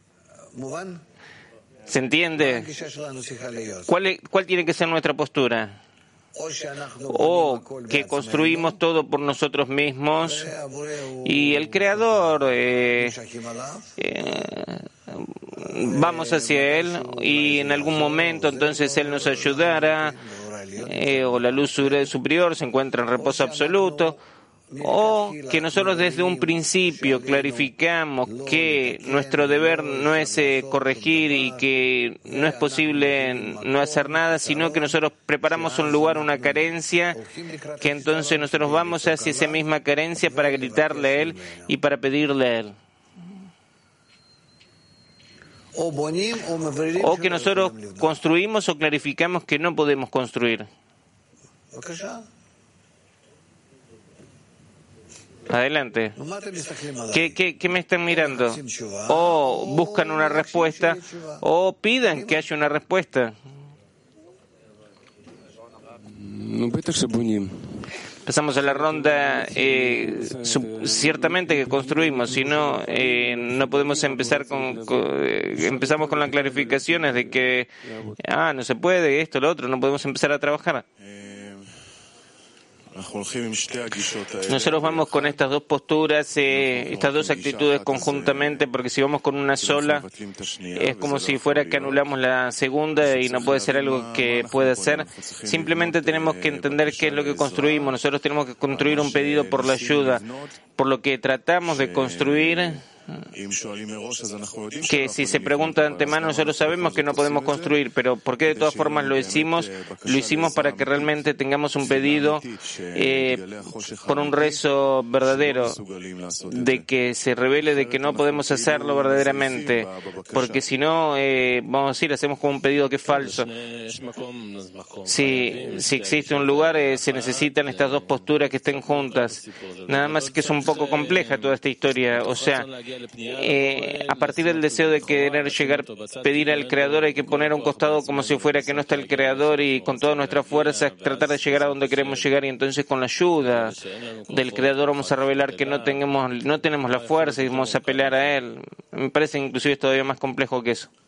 ¿Se entiende? ¿Cuál, es, ¿Cuál tiene que ser nuestra postura? O que construimos todo por nosotros mismos y el Creador eh, eh, vamos hacia Él y en algún momento entonces Él nos ayudará eh, o la luz superior se encuentra en reposo absoluto, o que nosotros desde un principio clarificamos que nuestro deber no es eh, corregir y que no es posible no hacer nada, sino que nosotros preparamos un lugar, una carencia, que entonces nosotros vamos hacia esa misma carencia para gritarle a Él y para pedirle a Él. O que nosotros construimos o clarificamos que no podemos construir. Adelante. ¿Qué, qué, ¿Qué me están mirando? O buscan una respuesta o pidan que haya una respuesta. Pasamos a la ronda, eh, sub, ciertamente que construimos, si no, eh, no podemos empezar con, con eh, empezamos con las clarificaciones de que, ah, no se puede, esto, lo otro, no podemos empezar a trabajar. Nosotros vamos con estas dos posturas, eh, estas dos actitudes conjuntamente, porque si vamos con una sola, es como si fuera que anulamos la segunda y no puede ser algo que pueda ser. Simplemente tenemos que entender qué es lo que construimos. Nosotros tenemos que construir un pedido por la ayuda, por lo que tratamos de construir, que si se pregunta de antemano nosotros sabemos que no podemos construir, pero ¿por qué de todas formas lo hicimos? Lo hicimos para que realmente tengamos un pedido eh, por un rezo verdadero, de que se revele de que no podemos hacerlo verdaderamente, porque si no, eh, vamos a decir, hacemos como un pedido que es falso. Si, si existe un lugar, eh, se necesitan estas dos posturas que estén juntas. Nada más que es un poco compleja toda esta historia, o sea, Eh, a partir del deseo de querer llegar, pedir al Creador, hay que poner a un costado como si fuera que no está el Creador y con todas nuestras fuerzas tratar de llegar a donde queremos llegar, y entonces con la ayuda del Creador vamos a revelar que no tenemos, no tenemos la fuerza y vamos a pelear a Él. Me parece inclusive es todavía más complejo que eso.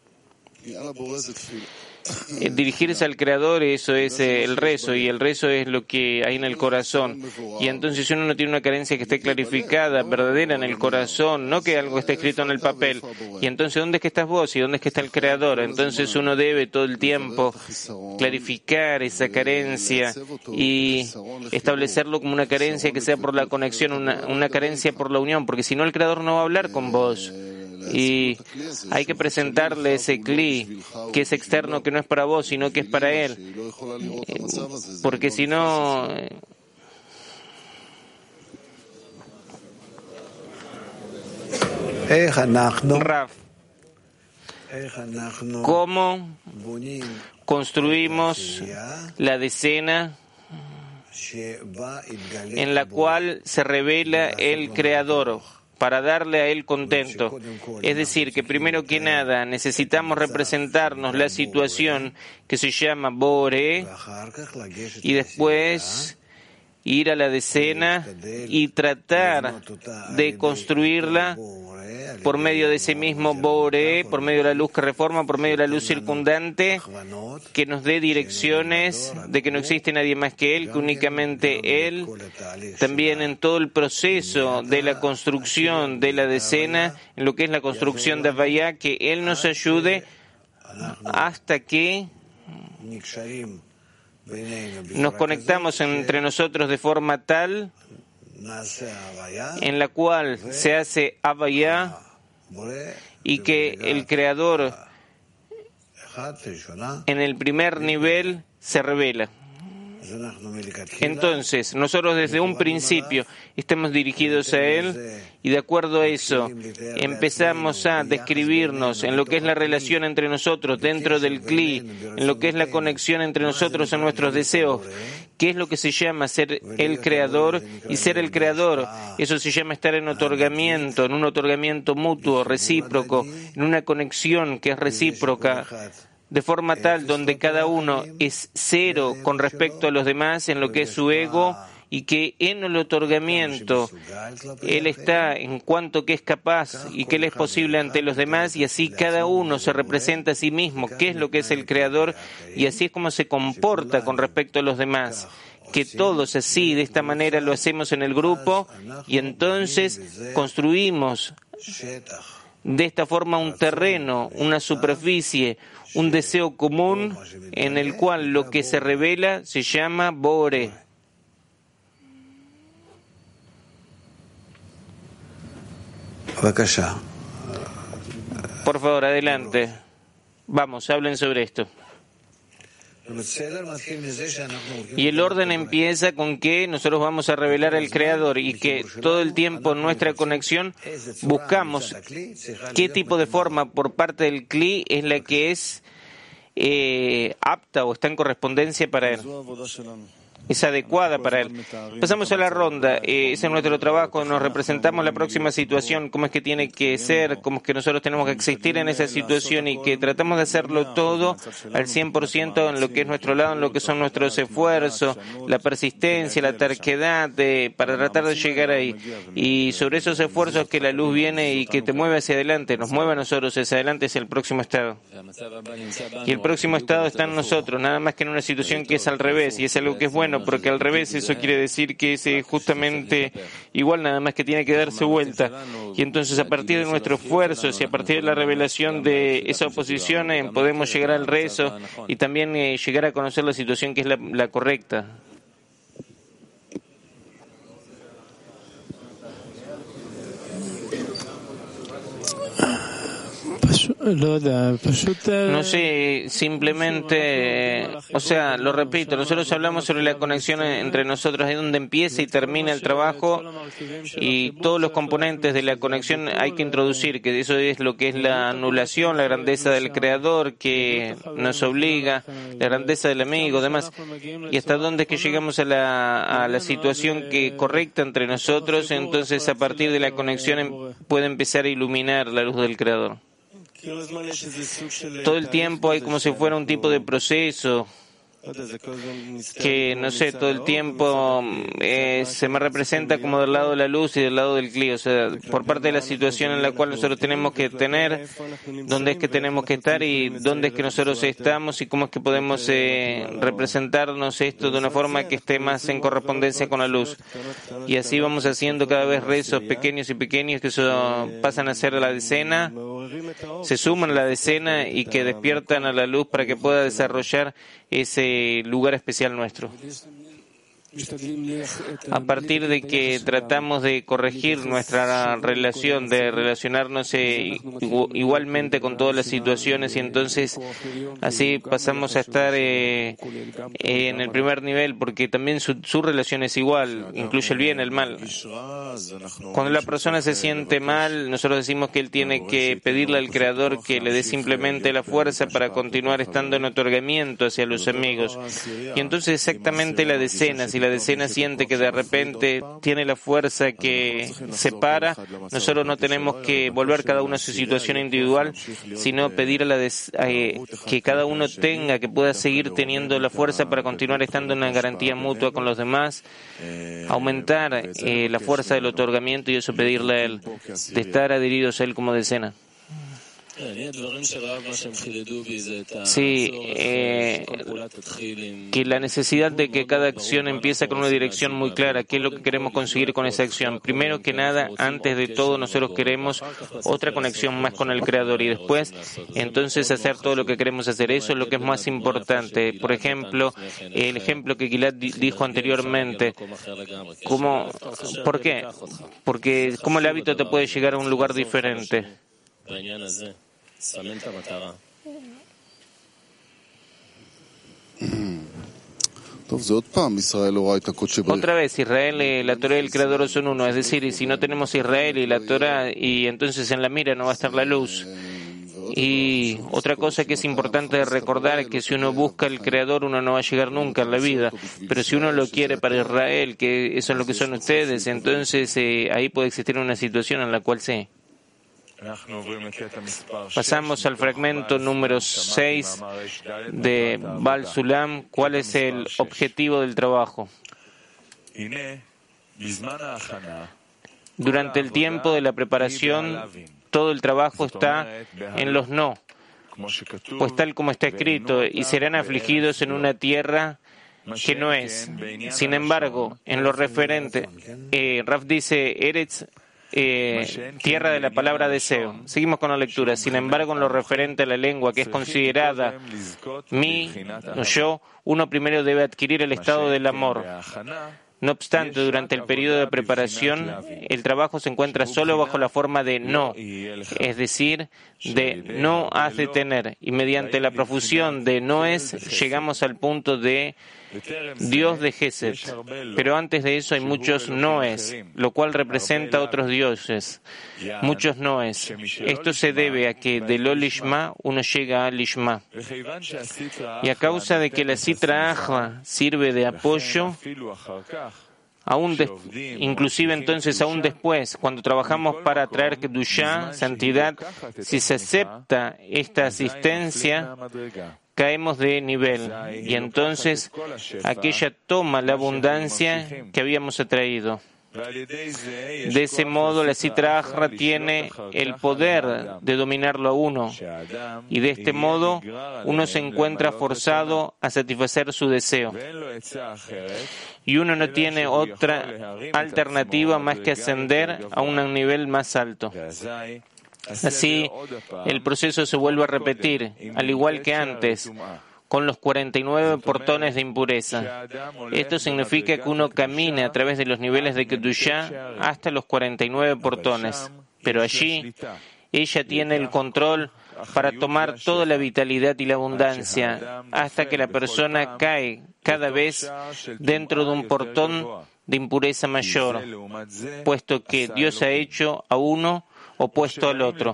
Eh, dirigirse al Creador, eso es eh, el rezo, y el rezo es lo que hay en el corazón. Y entonces si uno no tiene una carencia que esté clarificada, verdadera en el corazón, no que algo esté escrito en el papel, y entonces ¿dónde es que estás vos y dónde es que está el Creador? Entonces uno debe todo el tiempo clarificar esa carencia y establecerlo como una carencia que sea por la conexión, una, una carencia por la unión, porque si no el Creador no va a hablar con vos. Y hay que presentarle ese cli que es externo, que no es para vos, sino que es para Él. Porque si no... Rav, ¿cómo construimos la decena en la cual se revela el Creador para darle a Él contento? Es decir, que primero que nada necesitamos representarnos la situación que se llama Boré y después ir a la decena y tratar de construirla por medio de ese mismo Boré, por medio de la luz que reforma, por medio de la luz circundante, que nos dé direcciones de que no existe nadie más que Él, que únicamente Él, también en todo el proceso de la construcción de la decena, en lo que es la construcción de Havaya, que Él nos ayude hasta que nos conectamos entre nosotros de forma tal en la cual se hace Havaya y que el Creador en el primer nivel se revela. Entonces, nosotros desde un principio estamos dirigidos a Él y de acuerdo a eso empezamos a describirnos en lo que es la relación entre nosotros dentro del Kli, en lo que es la conexión entre nosotros en nuestros deseos, qué es lo que se llama ser el Creador y ser el Creador. Eso se llama estar en otorgamiento, en un otorgamiento mutuo, recíproco, en una conexión que es recíproca, de forma tal donde cada uno es cero con respecto a los demás en lo que es su ego y que en el otorgamiento Él está en cuanto que es capaz y que Él es posible ante los demás y así cada uno se representa a sí mismo, qué es lo que es el Creador y así es como se comporta con respecto a los demás. Que todos así, de esta manera lo hacemos en el grupo y entonces construimos de esta forma un terreno, una superficie, un deseo común en el cual lo que se revela se llama Boré. Por favor, adelante. Vamos, hablen sobre esto. Y el orden empieza con que nosotros vamos a revelar al Creador y que todo el tiempo en nuestra conexión buscamos qué tipo de forma por parte del Kli es la que es eh, apta o está en correspondencia para Él. Es adecuada para Él. Pasamos a la ronda. Eh, ese es nuestro trabajo. Nos representamos la próxima situación, cómo es que tiene que ser, cómo es que nosotros tenemos que existir en esa situación y que tratamos de hacerlo todo al cien por ciento en lo que es nuestro lado, en lo que son nuestros esfuerzos, la persistencia, la terquedad de, para tratar de llegar ahí. Y sobre esos esfuerzos que la luz viene y que te mueve hacia adelante, nos mueve a nosotros hacia adelante es el próximo estado. Y el próximo estado está en nosotros, nada más que en una situación que es al revés y es algo que es bueno. Porque al revés eso quiere decir que es justamente igual, nada más que tiene que darse vuelta. Y entonces a partir de nuestro esfuerzo y a partir de la revelación de esa oposición eh, podemos llegar al rezo y también eh, llegar a conocer la situación que es la, la correcta. No sé, simplemente, o sea, lo repito, nosotros hablamos sobre la conexión entre nosotros, es donde empieza y termina el trabajo y todos los componentes de la conexión hay que introducir, que eso es lo que es la anulación, la grandeza del Creador que nos obliga, la grandeza del amigo, demás, y hasta dónde es que llegamos a la, a la situación que correcta entre nosotros, entonces a partir de la conexión puede empezar a iluminar la luz del Creador. Todo el tiempo hay como si fuera un tipo de proceso que, no sé, todo el tiempo eh, se me representa como del lado de la luz y del lado del Kli, o sea, por parte de la situación en la cual nosotros tenemos que tener, dónde es que tenemos que estar y dónde es que nosotros estamos y cómo es que podemos eh, representarnos esto de una forma que esté más en correspondencia con la luz. Y así vamos haciendo cada vez rezos pequeños y pequeños que eso pasan a ser la decena, se suman a la decena y que despiertan a la luz para que pueda desarrollar ese lugar especial nuestro. A partir de que tratamos de corregir nuestra relación, de relacionarnos eh, igualmente con todas las situaciones, y entonces así pasamos a estar eh, en el primer nivel, porque también su, su relación es igual, incluye el bien y el mal. Cuando la persona se siente mal, nosotros decimos que él tiene que pedirle al Creador que le dé simplemente la fuerza para continuar estando en otorgamiento hacia los amigos. Y entonces exactamente la decena, si la decena siente que de repente tiene la fuerza que separa, nosotros no tenemos que volver cada uno a su situación individual, sino pedir a la des, eh, que cada uno tenga, que pueda seguir teniendo la fuerza para continuar estando en una garantía mutua con los demás, aumentar eh, la fuerza del otorgamiento y eso pedirle a él, de estar adheridos a él como decena. Sí, eh, que la necesidad de que cada acción empiece con una dirección muy clara. ¿Qué es lo que queremos conseguir con esa acción? Primero que nada, antes de todo, nosotros queremos otra conexión más con el Creador y después, entonces, hacer todo lo que queremos hacer. Eso es lo que es más importante. Por ejemplo, el ejemplo que Gilad dijo anteriormente. ¿Cómo, ¿Por qué? Porque ¿cómo el hábito te puede llegar a un lugar diferente? Otra vez, Israel y la Torah y el Creador son uno, es decir, y si no tenemos Israel y la Torah, y entonces en la mira no va a estar la luz. Y otra cosa que es importante recordar es que si uno busca al Creador, uno no va a llegar nunca en la vida. Pero si uno lo quiere para Israel, que eso es lo que son ustedes, entonces eh, ahí puede existir una situación en la cual sí. Pasamos al fragmento número seis de Baal Sulam. ¿Cuál es el objetivo del trabajo? Durante el tiempo de la preparación, todo el trabajo está en los no, pues tal como está escrito, y serán afligidos en una tierra que no es. Sin embargo, en lo referente, eh, Raf dice, Eretz, Eh, tierra de la palabra deseo. Seguimos con la lectura. Sin embargo, en lo referente a la lengua, que es considerada mi, yo, uno primero debe adquirir el estado del amor. No obstante, durante el periodo de preparación, el trabajo se encuentra solo bajo la forma de no, es decir, de no has de tener. Y mediante la profusión de no es, llegamos al punto de Dios de Gesed. Pero antes de eso hay muchos noes, lo cual representa otros dioses. Muchos noes. Esto se debe a que de lo lishma uno llega a lishma. Y a causa de que la sitra ajla sirve de apoyo, aún de, inclusive entonces aún después, cuando trabajamos para traer Kedushá, santidad, si se acepta esta asistencia, caemos de nivel y entonces aquella toma la abundancia que habíamos atraído. De ese modo, la Sitra Achra tiene el poder de dominarlo a uno, y de este modo uno se encuentra forzado a satisfacer su deseo. Y uno no tiene otra alternativa más que ascender a un nivel más alto. Así, el proceso se vuelve a repetir, al igual que antes, con los cuarenta y nueve portones de impureza. Esto significa que uno camina a través de los niveles de Kedushá hasta los cuarenta y nueve portones. Pero allí, ella tiene el control para tomar toda la vitalidad y la abundancia, hasta que la persona cae cada vez dentro de un portón de impureza mayor, puesto que Dios ha hecho a uno opuesto al otro.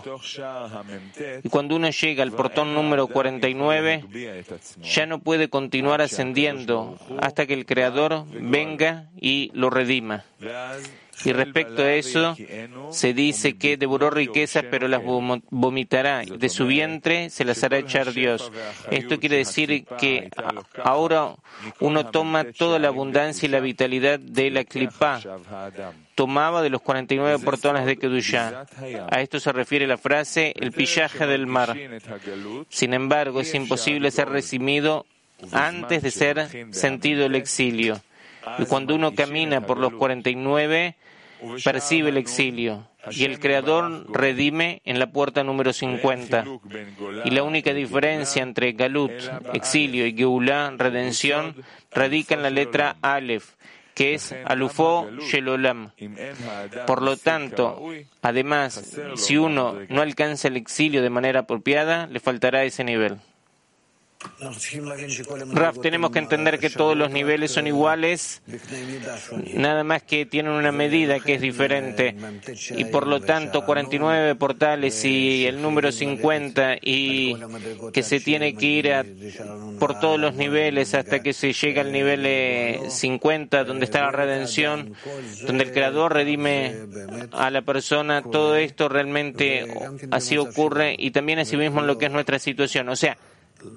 Y cuando uno llega al portón número cuarenta y nueve, ya no puede continuar ascendiendo hasta que el Creador venga y lo redima. Y respecto a eso, se dice que devoró riquezas, pero las vomitará. De su vientre se las hará echar Dios. Esto quiere decir que ahora uno toma toda la abundancia y la vitalidad de la clipá. Tomaba de los cuarenta y nueve portones de Kedushá. A esto se refiere la frase, el pillaje del mar. Sin embargo, es imposible ser recibido antes de ser sentido el exilio. Y cuando uno camina por los cuarenta y nueve, percibe el exilio y el Creador redime en la puerta número cincuenta. Y la única diferencia entre Galut, exilio, y Geulá, redención, radica en la letra Aleph, que es Alufó Shelolam. Por lo tanto, además, si uno no alcanza el exilio de manera apropiada, le faltará ese nivel. Raf, tenemos que entender que todos los niveles son iguales, nada más que tienen una medida que es diferente. Y por lo tanto, cuarenta y nueve portales y el número cincuenta, y que se tiene que ir a, por todos los niveles hasta que se llega al nivel eh, cincuenta, donde está la redención, donde el Creador redime a la persona. Todo esto realmente así ocurre, y también así mismo en lo que es nuestra situación. O sea,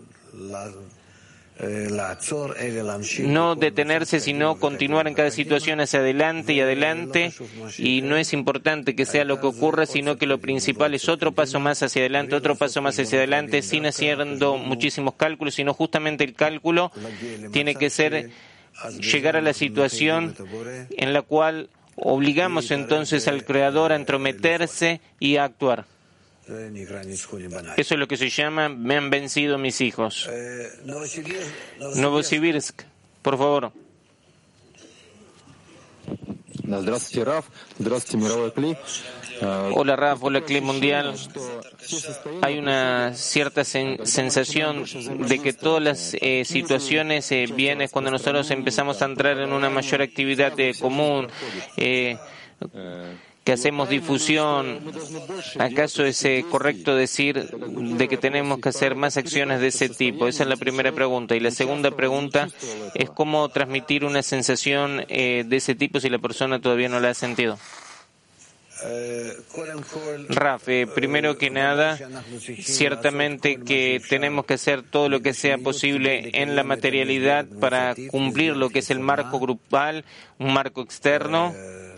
no detenerse, sino continuar en cada situación hacia adelante y adelante, y no es importante que sea lo que ocurra, sino que lo principal es otro paso más hacia adelante, otro paso más hacia adelante, sin haciendo muchísimos cálculos, sino justamente el cálculo tiene que ser llegar a la situación en la cual obligamos entonces al Creador a entrometerse y a actuar. Eso es lo que se llama "me han vencido mis hijos". Novosibirsk, por favor. Hola Raf, hola Cli Mundial. Hay una cierta sen sensación de que todas las eh, situaciones eh, vienen cuando nosotros empezamos a entrar en una mayor actividad eh, común, eh, que hacemos difusión. ¿Acaso es eh, correcto decir de que tenemos que hacer más acciones de ese tipo? Esa es la primera pregunta. Y la segunda pregunta es cómo transmitir una sensación eh, de ese tipo si la persona todavía no la ha sentido. Raf, eh, primero que nada, ciertamente que tenemos que hacer todo lo que sea posible en la materialidad para cumplir lo que es el marco grupal, un marco externo.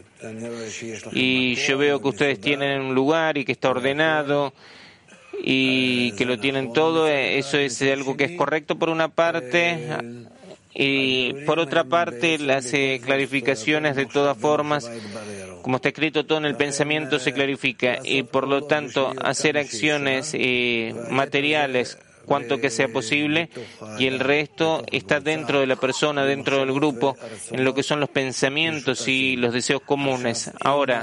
Y yo veo que ustedes tienen un lugar y que está ordenado y que lo tienen todo. Eso es algo que es correcto por una parte, y por otra parte las eh, clarificaciones de todas formas, como está escrito todo en el pensamiento, se clarifica, y por lo tanto hacer acciones eh, materiales cuanto que sea posible, y el resto está dentro de la persona, dentro del grupo, en lo que son los pensamientos y los deseos comunes. Ahora,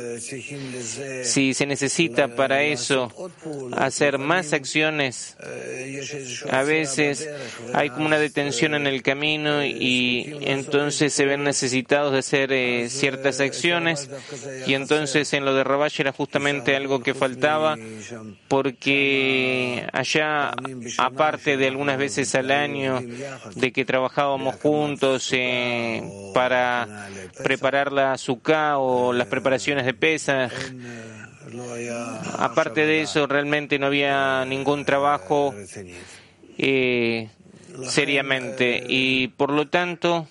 si se necesita para eso hacer más acciones, a veces hay como una detención en el camino y entonces se ven necesitados de hacer eh, ciertas acciones, y entonces en lo de Rabash era justamente algo que faltaba, porque allá, aparte de algunas veces al año de que trabajábamos juntos eh, para preparar la azúcar o las preparaciones de Pesaj, aparte de eso realmente no había ningún trabajo eh, seriamente, y por lo tanto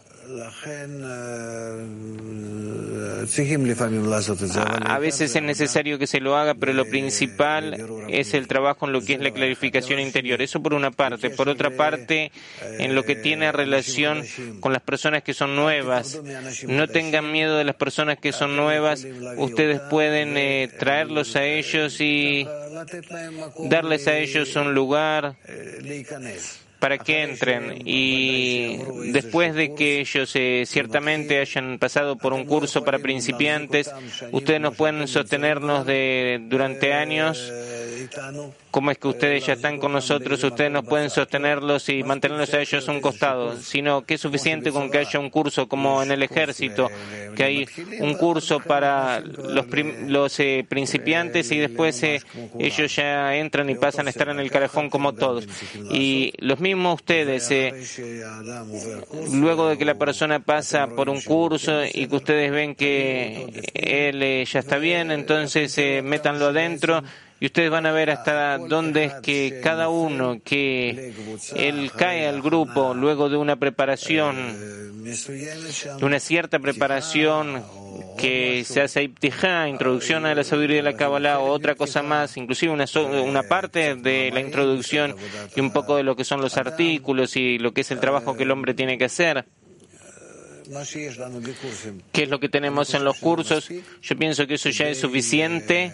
a veces es necesario que se lo haga, pero lo principal es el trabajo en lo que es la clarificación interior. Eso por una parte. Por otra parte, en lo que tiene relación con las personas que son nuevas, no tengan miedo de las personas que son nuevas. Ustedes pueden eh, traerlos a ellos y darles a ellos un lugar para que entren, y después de que ellos eh, ciertamente hayan pasado por un curso para principiantes, ustedes nos pueden sostenernos de, durante años. ¿Cómo es que ustedes ya están con nosotros? Ustedes no pueden sostenerlos y mantenerlos a ellos a un costado, sino que es suficiente con que haya un curso, como en el ejército, que hay un curso para los, prim, los eh, principiantes, y después eh, ellos ya entran y pasan a estar en el calefón como todos. Y los mismos ustedes, eh, luego de que la persona pasa por un curso y que ustedes ven que él eh, ya está bien, entonces eh, métanlo adentro. Y ustedes van a ver hasta dónde es que cada uno que él cae al grupo luego de una preparación, de una cierta preparación que se hace Iptijá, introducción a la sabiduría de la Kabbalah, o otra cosa más, inclusive una, una parte de la introducción y un poco de lo que son los artículos y lo que es el trabajo que el hombre tiene que hacer. ¿Qué es lo que tenemos en los cursos? Yo pienso que eso ya es suficiente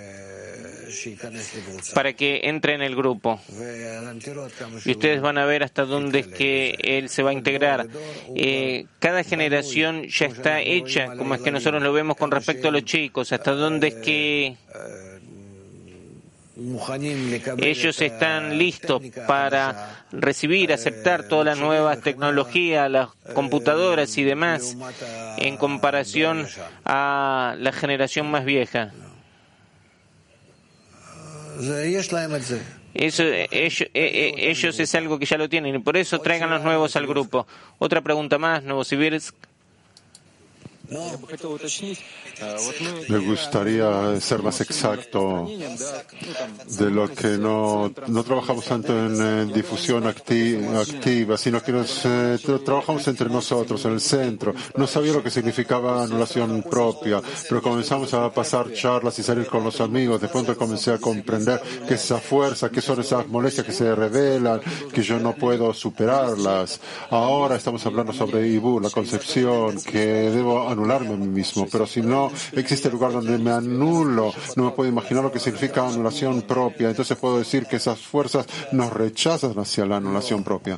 para que entre en el grupo. Y ustedes van a ver hasta dónde es que él se va a integrar. Eh, cada generación ya está hecha, como es que nosotros lo vemos con respecto a los chicos, hasta dónde es que ellos están listos para recibir, aceptar todas las nuevas tecnologías, las computadoras y demás, en comparación a la generación más vieja. Eso, ellos, ellos es algo que ya lo tienen y por eso traigan los nuevos al grupo. Otra pregunta más, Novosibirsk. Me gustaría ser más exacto de lo que no, no trabajamos tanto en eh, difusión acti activa, sino que nos eh, tra trabajamos entre nosotros en el centro. No sabía lo que significaba anulación propia, pero comenzamos a pasar charlas y salir con los amigos. De pronto comencé a comprender que esa fuerza, que son esas molestias que se revelan, que yo no puedo superarlas. Ahora estamos hablando sobre Ibu, la concepción, que debo anularme a mí mismo, pero si no existe lugar donde me anulo, no me puedo imaginar lo que significa anulación propia. Entonces puedo decir que esas fuerzas nos rechazan hacia la anulación propia.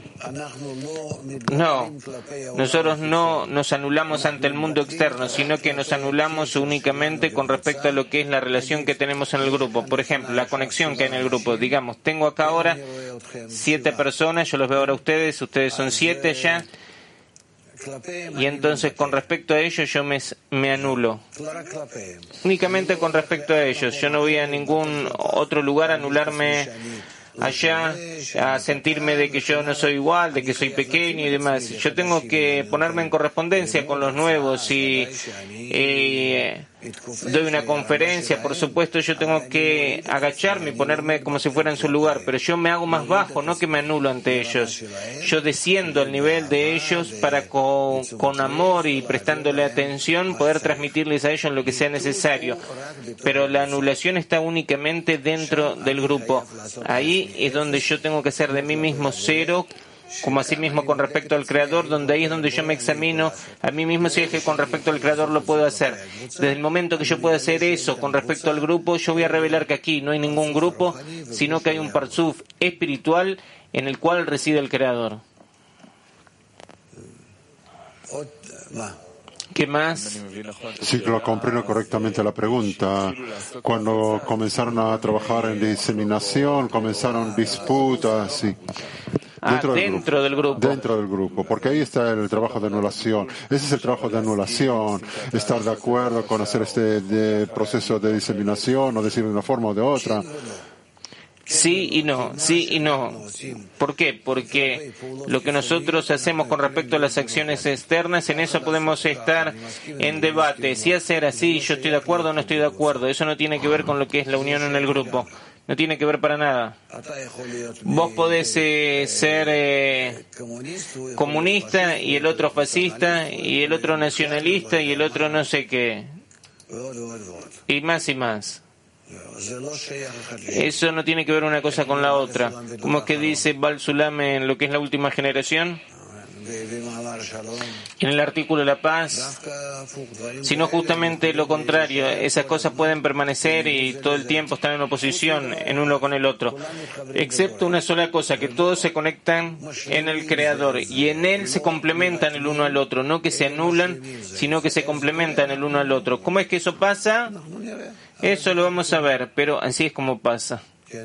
No, nosotros no nos anulamos ante el mundo externo, sino que nos anulamos únicamente con respecto a lo que es la relación que tenemos en el grupo. Por ejemplo, la conexión que hay en el grupo. Digamos, tengo acá ahora siete personas, yo los veo ahora a ustedes, ustedes son siete ya. Y entonces con respecto a ellos yo me, me anulo. Únicamente con respecto a ellos. Yo no voy a ningún otro lugar a anularme allá, a sentirme de que yo no soy igual, de que soy pequeño y demás. Yo tengo que ponerme en correspondencia con los nuevos y eh, doy una conferencia, por supuesto yo tengo que agacharme y ponerme como si fuera en su lugar, pero yo me hago más bajo, no que me anulo ante ellos. Yo desciendo al nivel de ellos para con, con amor y prestándole atención poder transmitirles a ellos lo que sea necesario. Pero la anulación está únicamente dentro del grupo. Ahí es donde yo tengo que hacer de mí mismo cero, como así mismo con respecto al Creador, donde ahí es donde yo me examino a mí mismo si es que con respecto al Creador lo puedo hacer. Desde el momento que yo pueda hacer eso con respecto al grupo, yo voy a revelar que aquí no hay ningún grupo, sino que hay un parzuf espiritual en el cual reside el Creador. ¿Qué más? Sí, lo comprendo correctamente la pregunta. Cuando comenzaron a trabajar en diseminación, comenzaron disputas, sí. Dentro, ah, del, dentro grupo. del grupo. Dentro del grupo, porque ahí está el trabajo de anulación. Ese es el trabajo de anulación, estar de acuerdo con hacer este de proceso de diseminación o decir de una forma o de otra. Sí y no, sí y no. ¿Por qué? Porque lo que nosotros hacemos con respecto a las acciones externas, en eso podemos estar en debate. Si hacer así, yo estoy de acuerdo o no estoy de acuerdo. Eso no tiene que ver con lo que es la unión en el grupo. No tiene que ver para nada. Vos podés eh, ser eh, comunista y el otro fascista y el otro nacionalista y el otro no sé qué. Y más y más. Eso no tiene que ver una cosa con la otra. Como es que dice Bal Sulame en lo que es la última generación, en el artículo La Paz, sino justamente lo contrario. Esas cosas pueden permanecer y todo el tiempo están en oposición en uno con el otro, excepto una sola cosa, que todos se conectan en el Creador y en Él se complementan el uno al otro, no que se anulan, sino que se complementan el uno al otro. ¿Cómo es que eso pasa? Eso lo vamos a ver, pero así es como pasa.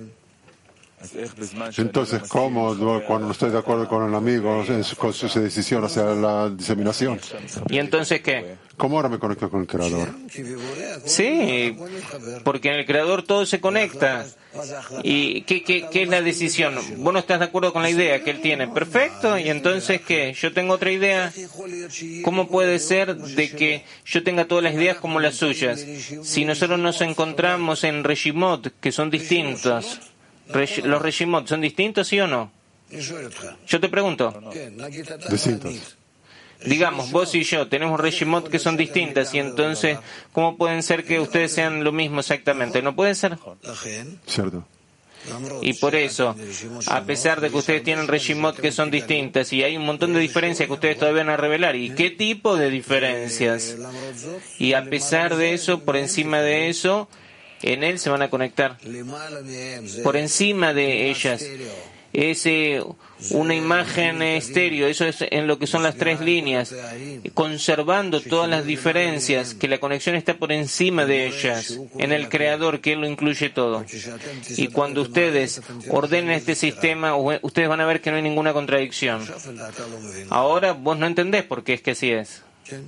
Entonces, ¿cómo cuando no estoy de acuerdo con el amigo con su decisión hacia la diseminación? ¿Y entonces qué? ¿Cómo ahora me conecto con el Creador? Sí, porque en el Creador todo se conecta. ¿Y qué, qué, qué es la decisión? Vos no estás de acuerdo con la idea que él tiene. Perfecto, ¿y entonces qué? Yo tengo otra idea. ¿Cómo puede ser de que yo tenga todas las ideas como las suyas? Si nosotros nos encontramos en Regimot, que son distintos. ¿Los Regimot son distintos, sí o no? Yo te pregunto. Distintos. Digamos, vos y yo tenemos Regimot que son distintas y entonces, ¿cómo pueden ser que ustedes sean lo mismo exactamente? ¿No pueden ser? Cierto. Y por eso, a pesar de que ustedes tienen Reshimot que son distintas y hay un montón de diferencias que ustedes todavía van a revelar, ¿y qué tipo de diferencias? Y a pesar de eso, por encima de eso, en él se van a conectar. Por encima de ellas. Es eh, una imagen estéreo, eso es en lo que son las tres líneas, conservando todas las diferencias, que la conexión está por encima de ellas, en el Creador, que Él lo incluye todo. Y cuando ustedes ordenen este sistema, ustedes van a ver que no hay ninguna contradicción. Ahora vos no entendés por qué es que así es.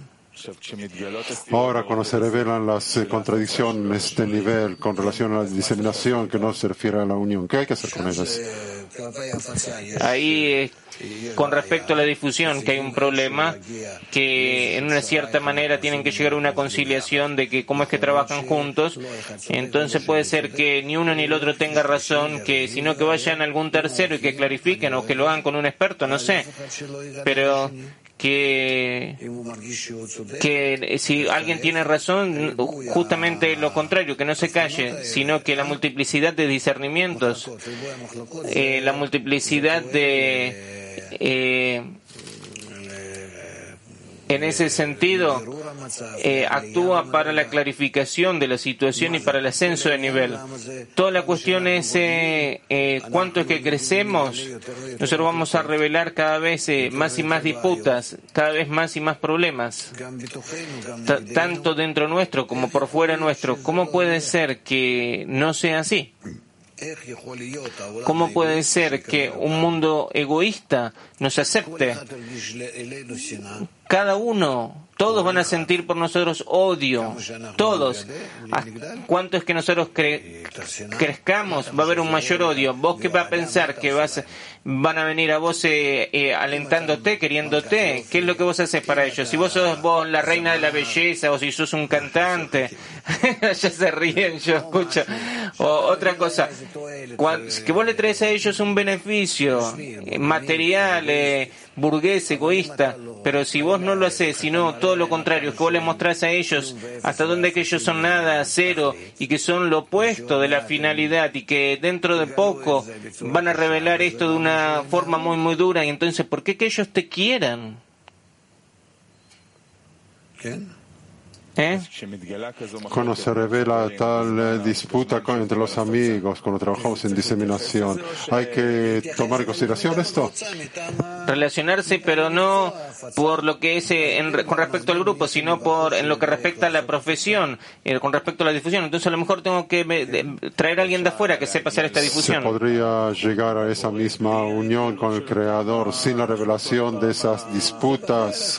Ahora, cuando se revelan las eh, contradicciones de este nivel con relación a la diseminación que no se refiere a la unión, ¿qué hay que hacer con ellas? Ahí, eh, con respecto a la difusión, que hay un problema, que en una cierta manera tienen que llegar a una conciliación de que cómo es que trabajan juntos. Entonces puede ser que ni uno ni el otro tenga razón, que sino que vayan a algún tercero y que clarifiquen o que lo hagan con un experto, no sé. Pero que, que si alguien tiene razón, justamente lo contrario, que no se calle, sino que la multiplicidad de discernimientos, eh, la multiplicidad de... Eh, en ese sentido, eh, actúa para la clarificación de la situación y para el ascenso de nivel. Toda la cuestión es eh, eh, cuánto es que crecemos. Nosotros vamos a revelar cada vez eh, más y más disputas, cada vez más y más problemas, T- tanto dentro nuestro como por fuera nuestro. ¿Cómo puede ser que no sea así? ¿Cómo puede ser que un mundo egoísta nos acepte? Cada uno, todos van a sentir por nosotros odio, todos. ¿Cuánto es que nosotros cre crezcamos? Va a haber un mayor odio. ¿Vos qué vas a pensar? ¿Que vas, van a venir a vos eh, eh, alentándote, queriéndote? ¿Qué es lo que vos haces para ellos? Si vos sos vos la reina de la belleza o si sos un cantante, ya se ríen, yo escucho. O otra cosa, que vos le traes a ellos un beneficio material, eh, burgués, egoísta, pero si vos no lo haces, sino todo lo contrario, que vos les mostrás a ellos hasta dónde que ellos son nada, cero, y que son lo opuesto de la finalidad, y que dentro de poco van a revelar esto de una forma muy muy dura, y entonces, ¿por qué que ellos te quieran? ¿Eh? Cuando se revela tal eh, disputa con, entre los amigos, cuando trabajamos en diseminación, ¿hay que tomar en consideración esto? Relacionarse, pero no por lo que es eh, en, con respecto al grupo, sino por en lo que respecta a la profesión, eh, con respecto a la difusión. Entonces a lo mejor tengo que me, de, traer a alguien de afuera que sepa hacer esta difusión. ¿Se podría llegar a esa misma unión con el Creador sin la revelación de esas disputas?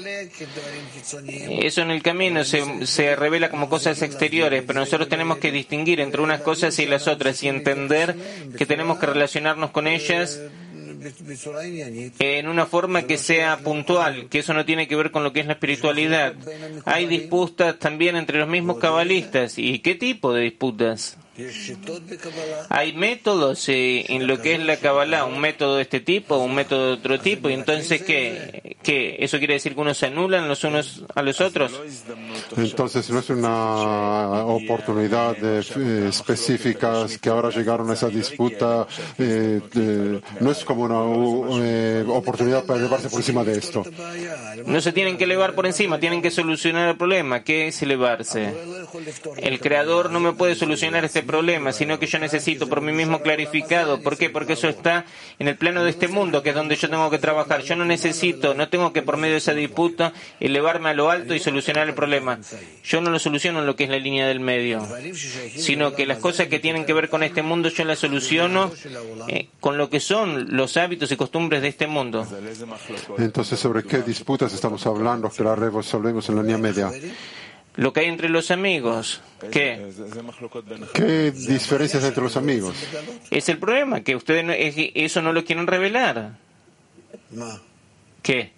Eso en el camino Se, se revela como cosas exteriores, pero nosotros tenemos que distinguir entre unas cosas y las otras y entender que tenemos que relacionarnos con ellas en una forma que sea puntual, que eso no tiene que ver con lo que es la espiritualidad. Hay disputas también entre los mismos cabalistas. ¿Y qué tipo de disputas? Hay métodos eh, en lo que es la Kabbalah, un método de este tipo, un método de otro tipo, y entonces ¿qué? ¿Qué? ¿Eso quiere decir que unos se anulan los unos a los otros? Entonces no es una oportunidad de, eh, específica que ahora llegaron a esa disputa, eh, de, no es como una eh, oportunidad para elevarse por encima de esto. No se tienen que elevar por encima, tienen que solucionar el problema. ¿Qué es elevarse? El Creador no me puede solucionar este problema, sino que yo necesito por mí mismo clarificado. ¿Por qué? Porque eso está en el plano de este mundo, que es donde yo tengo que trabajar. Yo no necesito, no tengo que por medio de esa disputa elevarme a lo alto y solucionar el problema. Yo no lo soluciono en lo que es la línea del medio, sino que las cosas que tienen que ver con este mundo yo las soluciono eh, con lo que son los hábitos y costumbres de este mundo. Entonces, ¿sobre qué disputas estamos hablando que las resolvemos en la línea media? Lo que hay entre los amigos. ¿Qué? ¿Qué diferencias entre los amigos? Es el problema, que ustedes no, es, eso no lo quieren revelar. ¿Qué?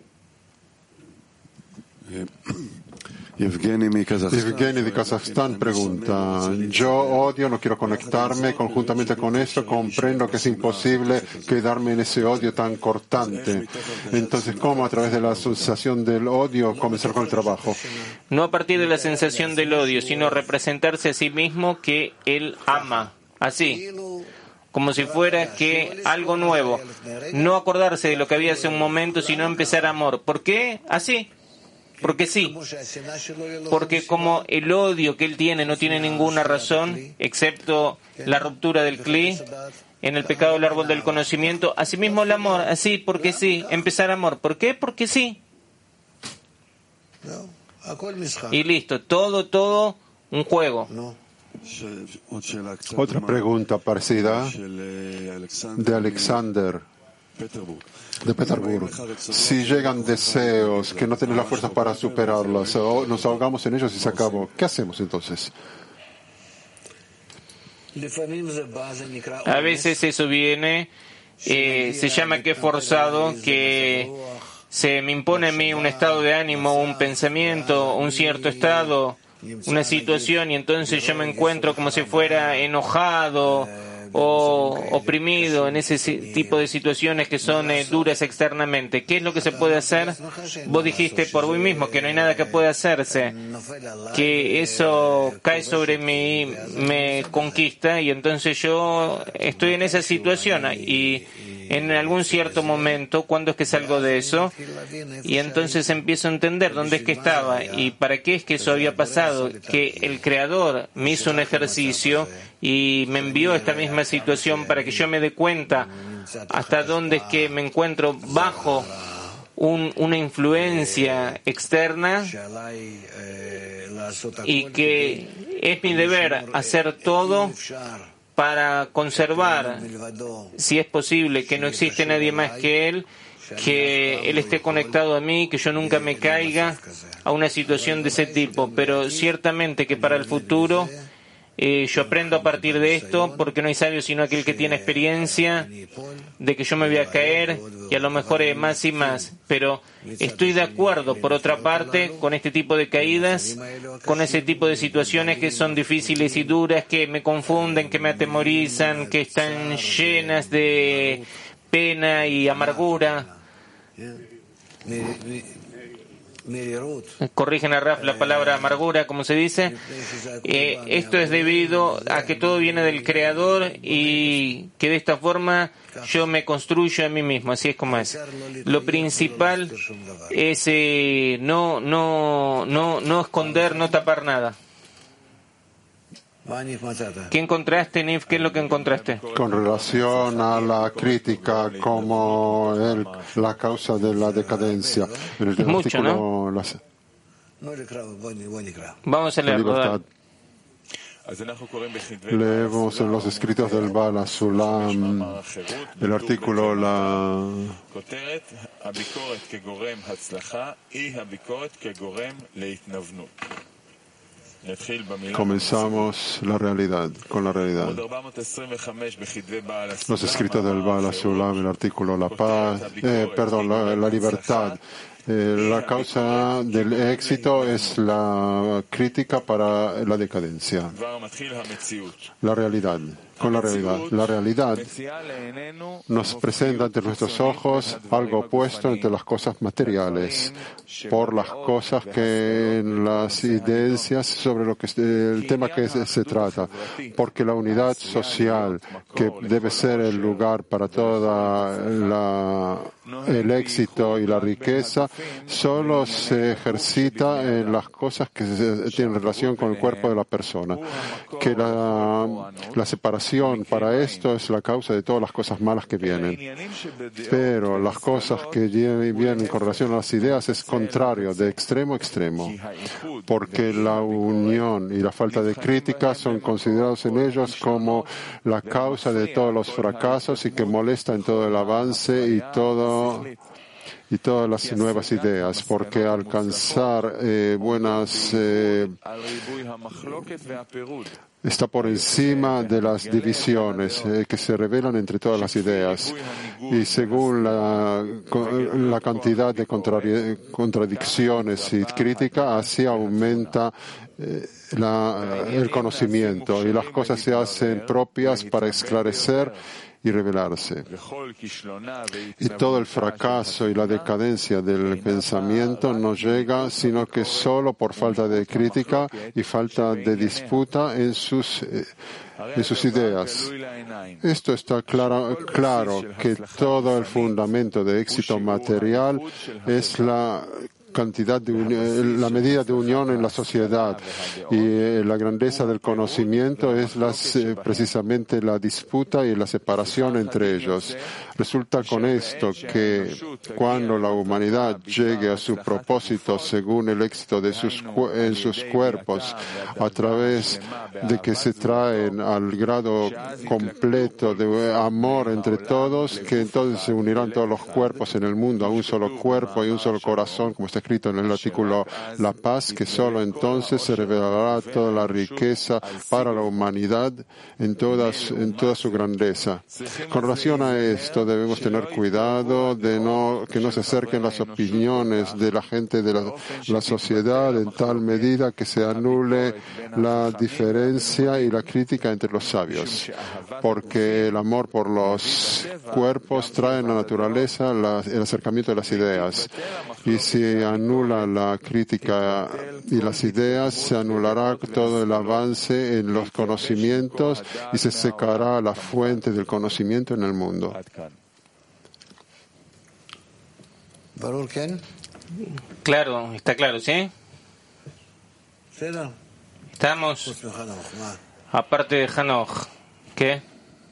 Evgeny de Kazajstán pregunta: yo odio, no quiero conectarme, conjuntamente con esto comprendo que es imposible quedarme en ese odio tan cortante. Entonces, ¿cómo a través de la sensación del odio comenzar con el trabajo? No a partir de la sensación del odio, sino representarse a sí mismo que él ama. Así. como si fuera que algo nuevo. No acordarse de lo que había hace un momento, sino empezar amor. ¿Por qué? Así. Porque sí. Porque como el odio que él tiene no tiene ninguna razón, excepto la ruptura del cli, en el pecado del árbol del conocimiento, asimismo el amor, así, porque sí, empezar amor. ¿Por qué? Porque sí. Y listo, todo, todo un juego. Otra pregunta parecida de Alexander de Petersburgo. Si llegan deseos que no tienen la fuerza para superarlos, o nos ahogamos en ellos y se acabó, ¿qué hacemos entonces? A veces eso viene, eh, se llama que es forzado, que se me impone a mí un estado de ánimo, un pensamiento, un cierto estado, una situación, y entonces yo me encuentro como si fuera enojado o oprimido en ese tipo de situaciones que son eh, duras externamente. ¿Qué es lo que se puede hacer? Vos dijiste por vos mismo que no hay nada que pueda hacerse, que eso cae sobre mí, me conquista, y entonces yo estoy en esa situación y en algún cierto momento, ¿cuándo es que salgo de eso? Y entonces empiezo a entender dónde es que estaba y para qué es que eso había pasado, que el Creador me hizo un ejercicio y me envió esta misma situación para que yo me dé cuenta hasta dónde es que me encuentro bajo un, una influencia externa, y que es mi deber hacer todo para conservar, si es posible, que no existe nadie más que Él, que Él esté conectado a mí, que yo nunca me caiga a una situación de ese tipo. Pero ciertamente que para el futuro eh, yo aprendo a partir de esto, porque no hay sabio sino aquel que tiene experiencia de que yo me voy a caer, y a lo mejor eh, más y más. Pero estoy de acuerdo, por otra parte, con este tipo de caídas, con ese tipo de situaciones que son difíciles y duras, que me confunden, que me atemorizan, que están llenas de pena y amargura. Corrigen a Raf la palabra amargura, como se dice. Eh, esto es debido a que todo viene del Creador y que de esta forma yo me construyo a mí mismo, así es como es. Lo principal es eh, no, no, no, no esconder, no tapar nada. ¿Qué encontraste, Nif? ¿Qué es lo que encontraste? Con relación a la crítica como el, la causa de la decadencia. En el mucho, artículo, ¿no? Las, Vamos a leerlo. Leemos en los escritos del Bala Sulam el artículo la Comenzamos la realidad, con la realidad. Los escritos del Bala Sulam, el artículo La Paz, eh, perdón, la, la libertad. Eh, la causa del éxito es la crítica para la decadencia. La realidad, con la realidad. La realidad nos presenta ante nuestros ojos algo opuesto entre las cosas materiales, por las cosas que en las evidencias sobre lo que el tema que se, se trata, porque la unidad social, que debe ser el lugar para toda la el éxito y la riqueza, solo se ejercita en las cosas que se, tienen relación con el cuerpo de la persona. Que la, la separación para esto es la causa de todas las cosas malas que vienen. Pero las cosas que vienen con relación a las ideas es contrario, de extremo a extremo. Porque la unión y la falta de crítica son considerados en ellos como la causa de todos los fracasos y que molesta en todo el avance y todo y todas las nuevas ideas, porque alcanzar eh, buenas eh, está por encima de las divisiones eh, que se revelan entre todas las ideas, y según la, la cantidad de contradicciones y crítica, así aumenta eh, la, el conocimiento y las cosas se hacen propias para esclarecer y revelarse. Y todo el fracaso y la decadencia del pensamiento no llega sino que solo por falta de crítica y falta de disputa en sus, en sus ideas. Esto está claro, claro que todo el fundamento de éxito material es la cantidad de unión, la medida de unión en la sociedad, y eh, la grandeza del conocimiento es las, eh, precisamente la disputa y la separación entre ellos. Resulta con esto que cuando la humanidad llegue a su propósito según el éxito de sus, en sus cuerpos, a través de que se traen al grado completo de amor entre todos, que entonces se unirán todos los cuerpos en el mundo a un solo cuerpo y un solo corazón, como está escrito en el artículo La Paz, que solo entonces se revelará toda la riqueza para la humanidad en, todas, en toda su grandeza. Con relación a esto, debemos tener cuidado de no, que no se acerquen las opiniones de la gente de la, la sociedad en tal medida que se anule la diferencia y la crítica entre los sabios, porque el amor por los cuerpos trae en la naturaleza la, el acercamiento de las ideas, y si anula la crítica y las ideas, se anulará todo el avance en los conocimientos y se secará la fuente del conocimiento en el mundo. Claro, está claro, ¿sí? Estamos, aparte de Hanoch, ¿qué?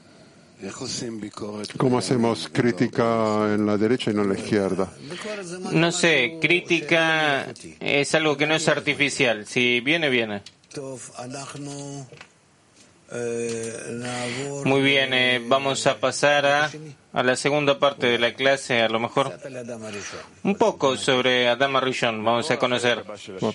¿Cómo hacemos crítica en la derecha y no en la izquierda? No sé, crítica es algo que no es artificial. Si viene, viene. Muy bien, eh, vamos a pasar a, a la segunda parte de la clase, a lo mejor un poco sobre Adam Arishon. Vamos a conocer.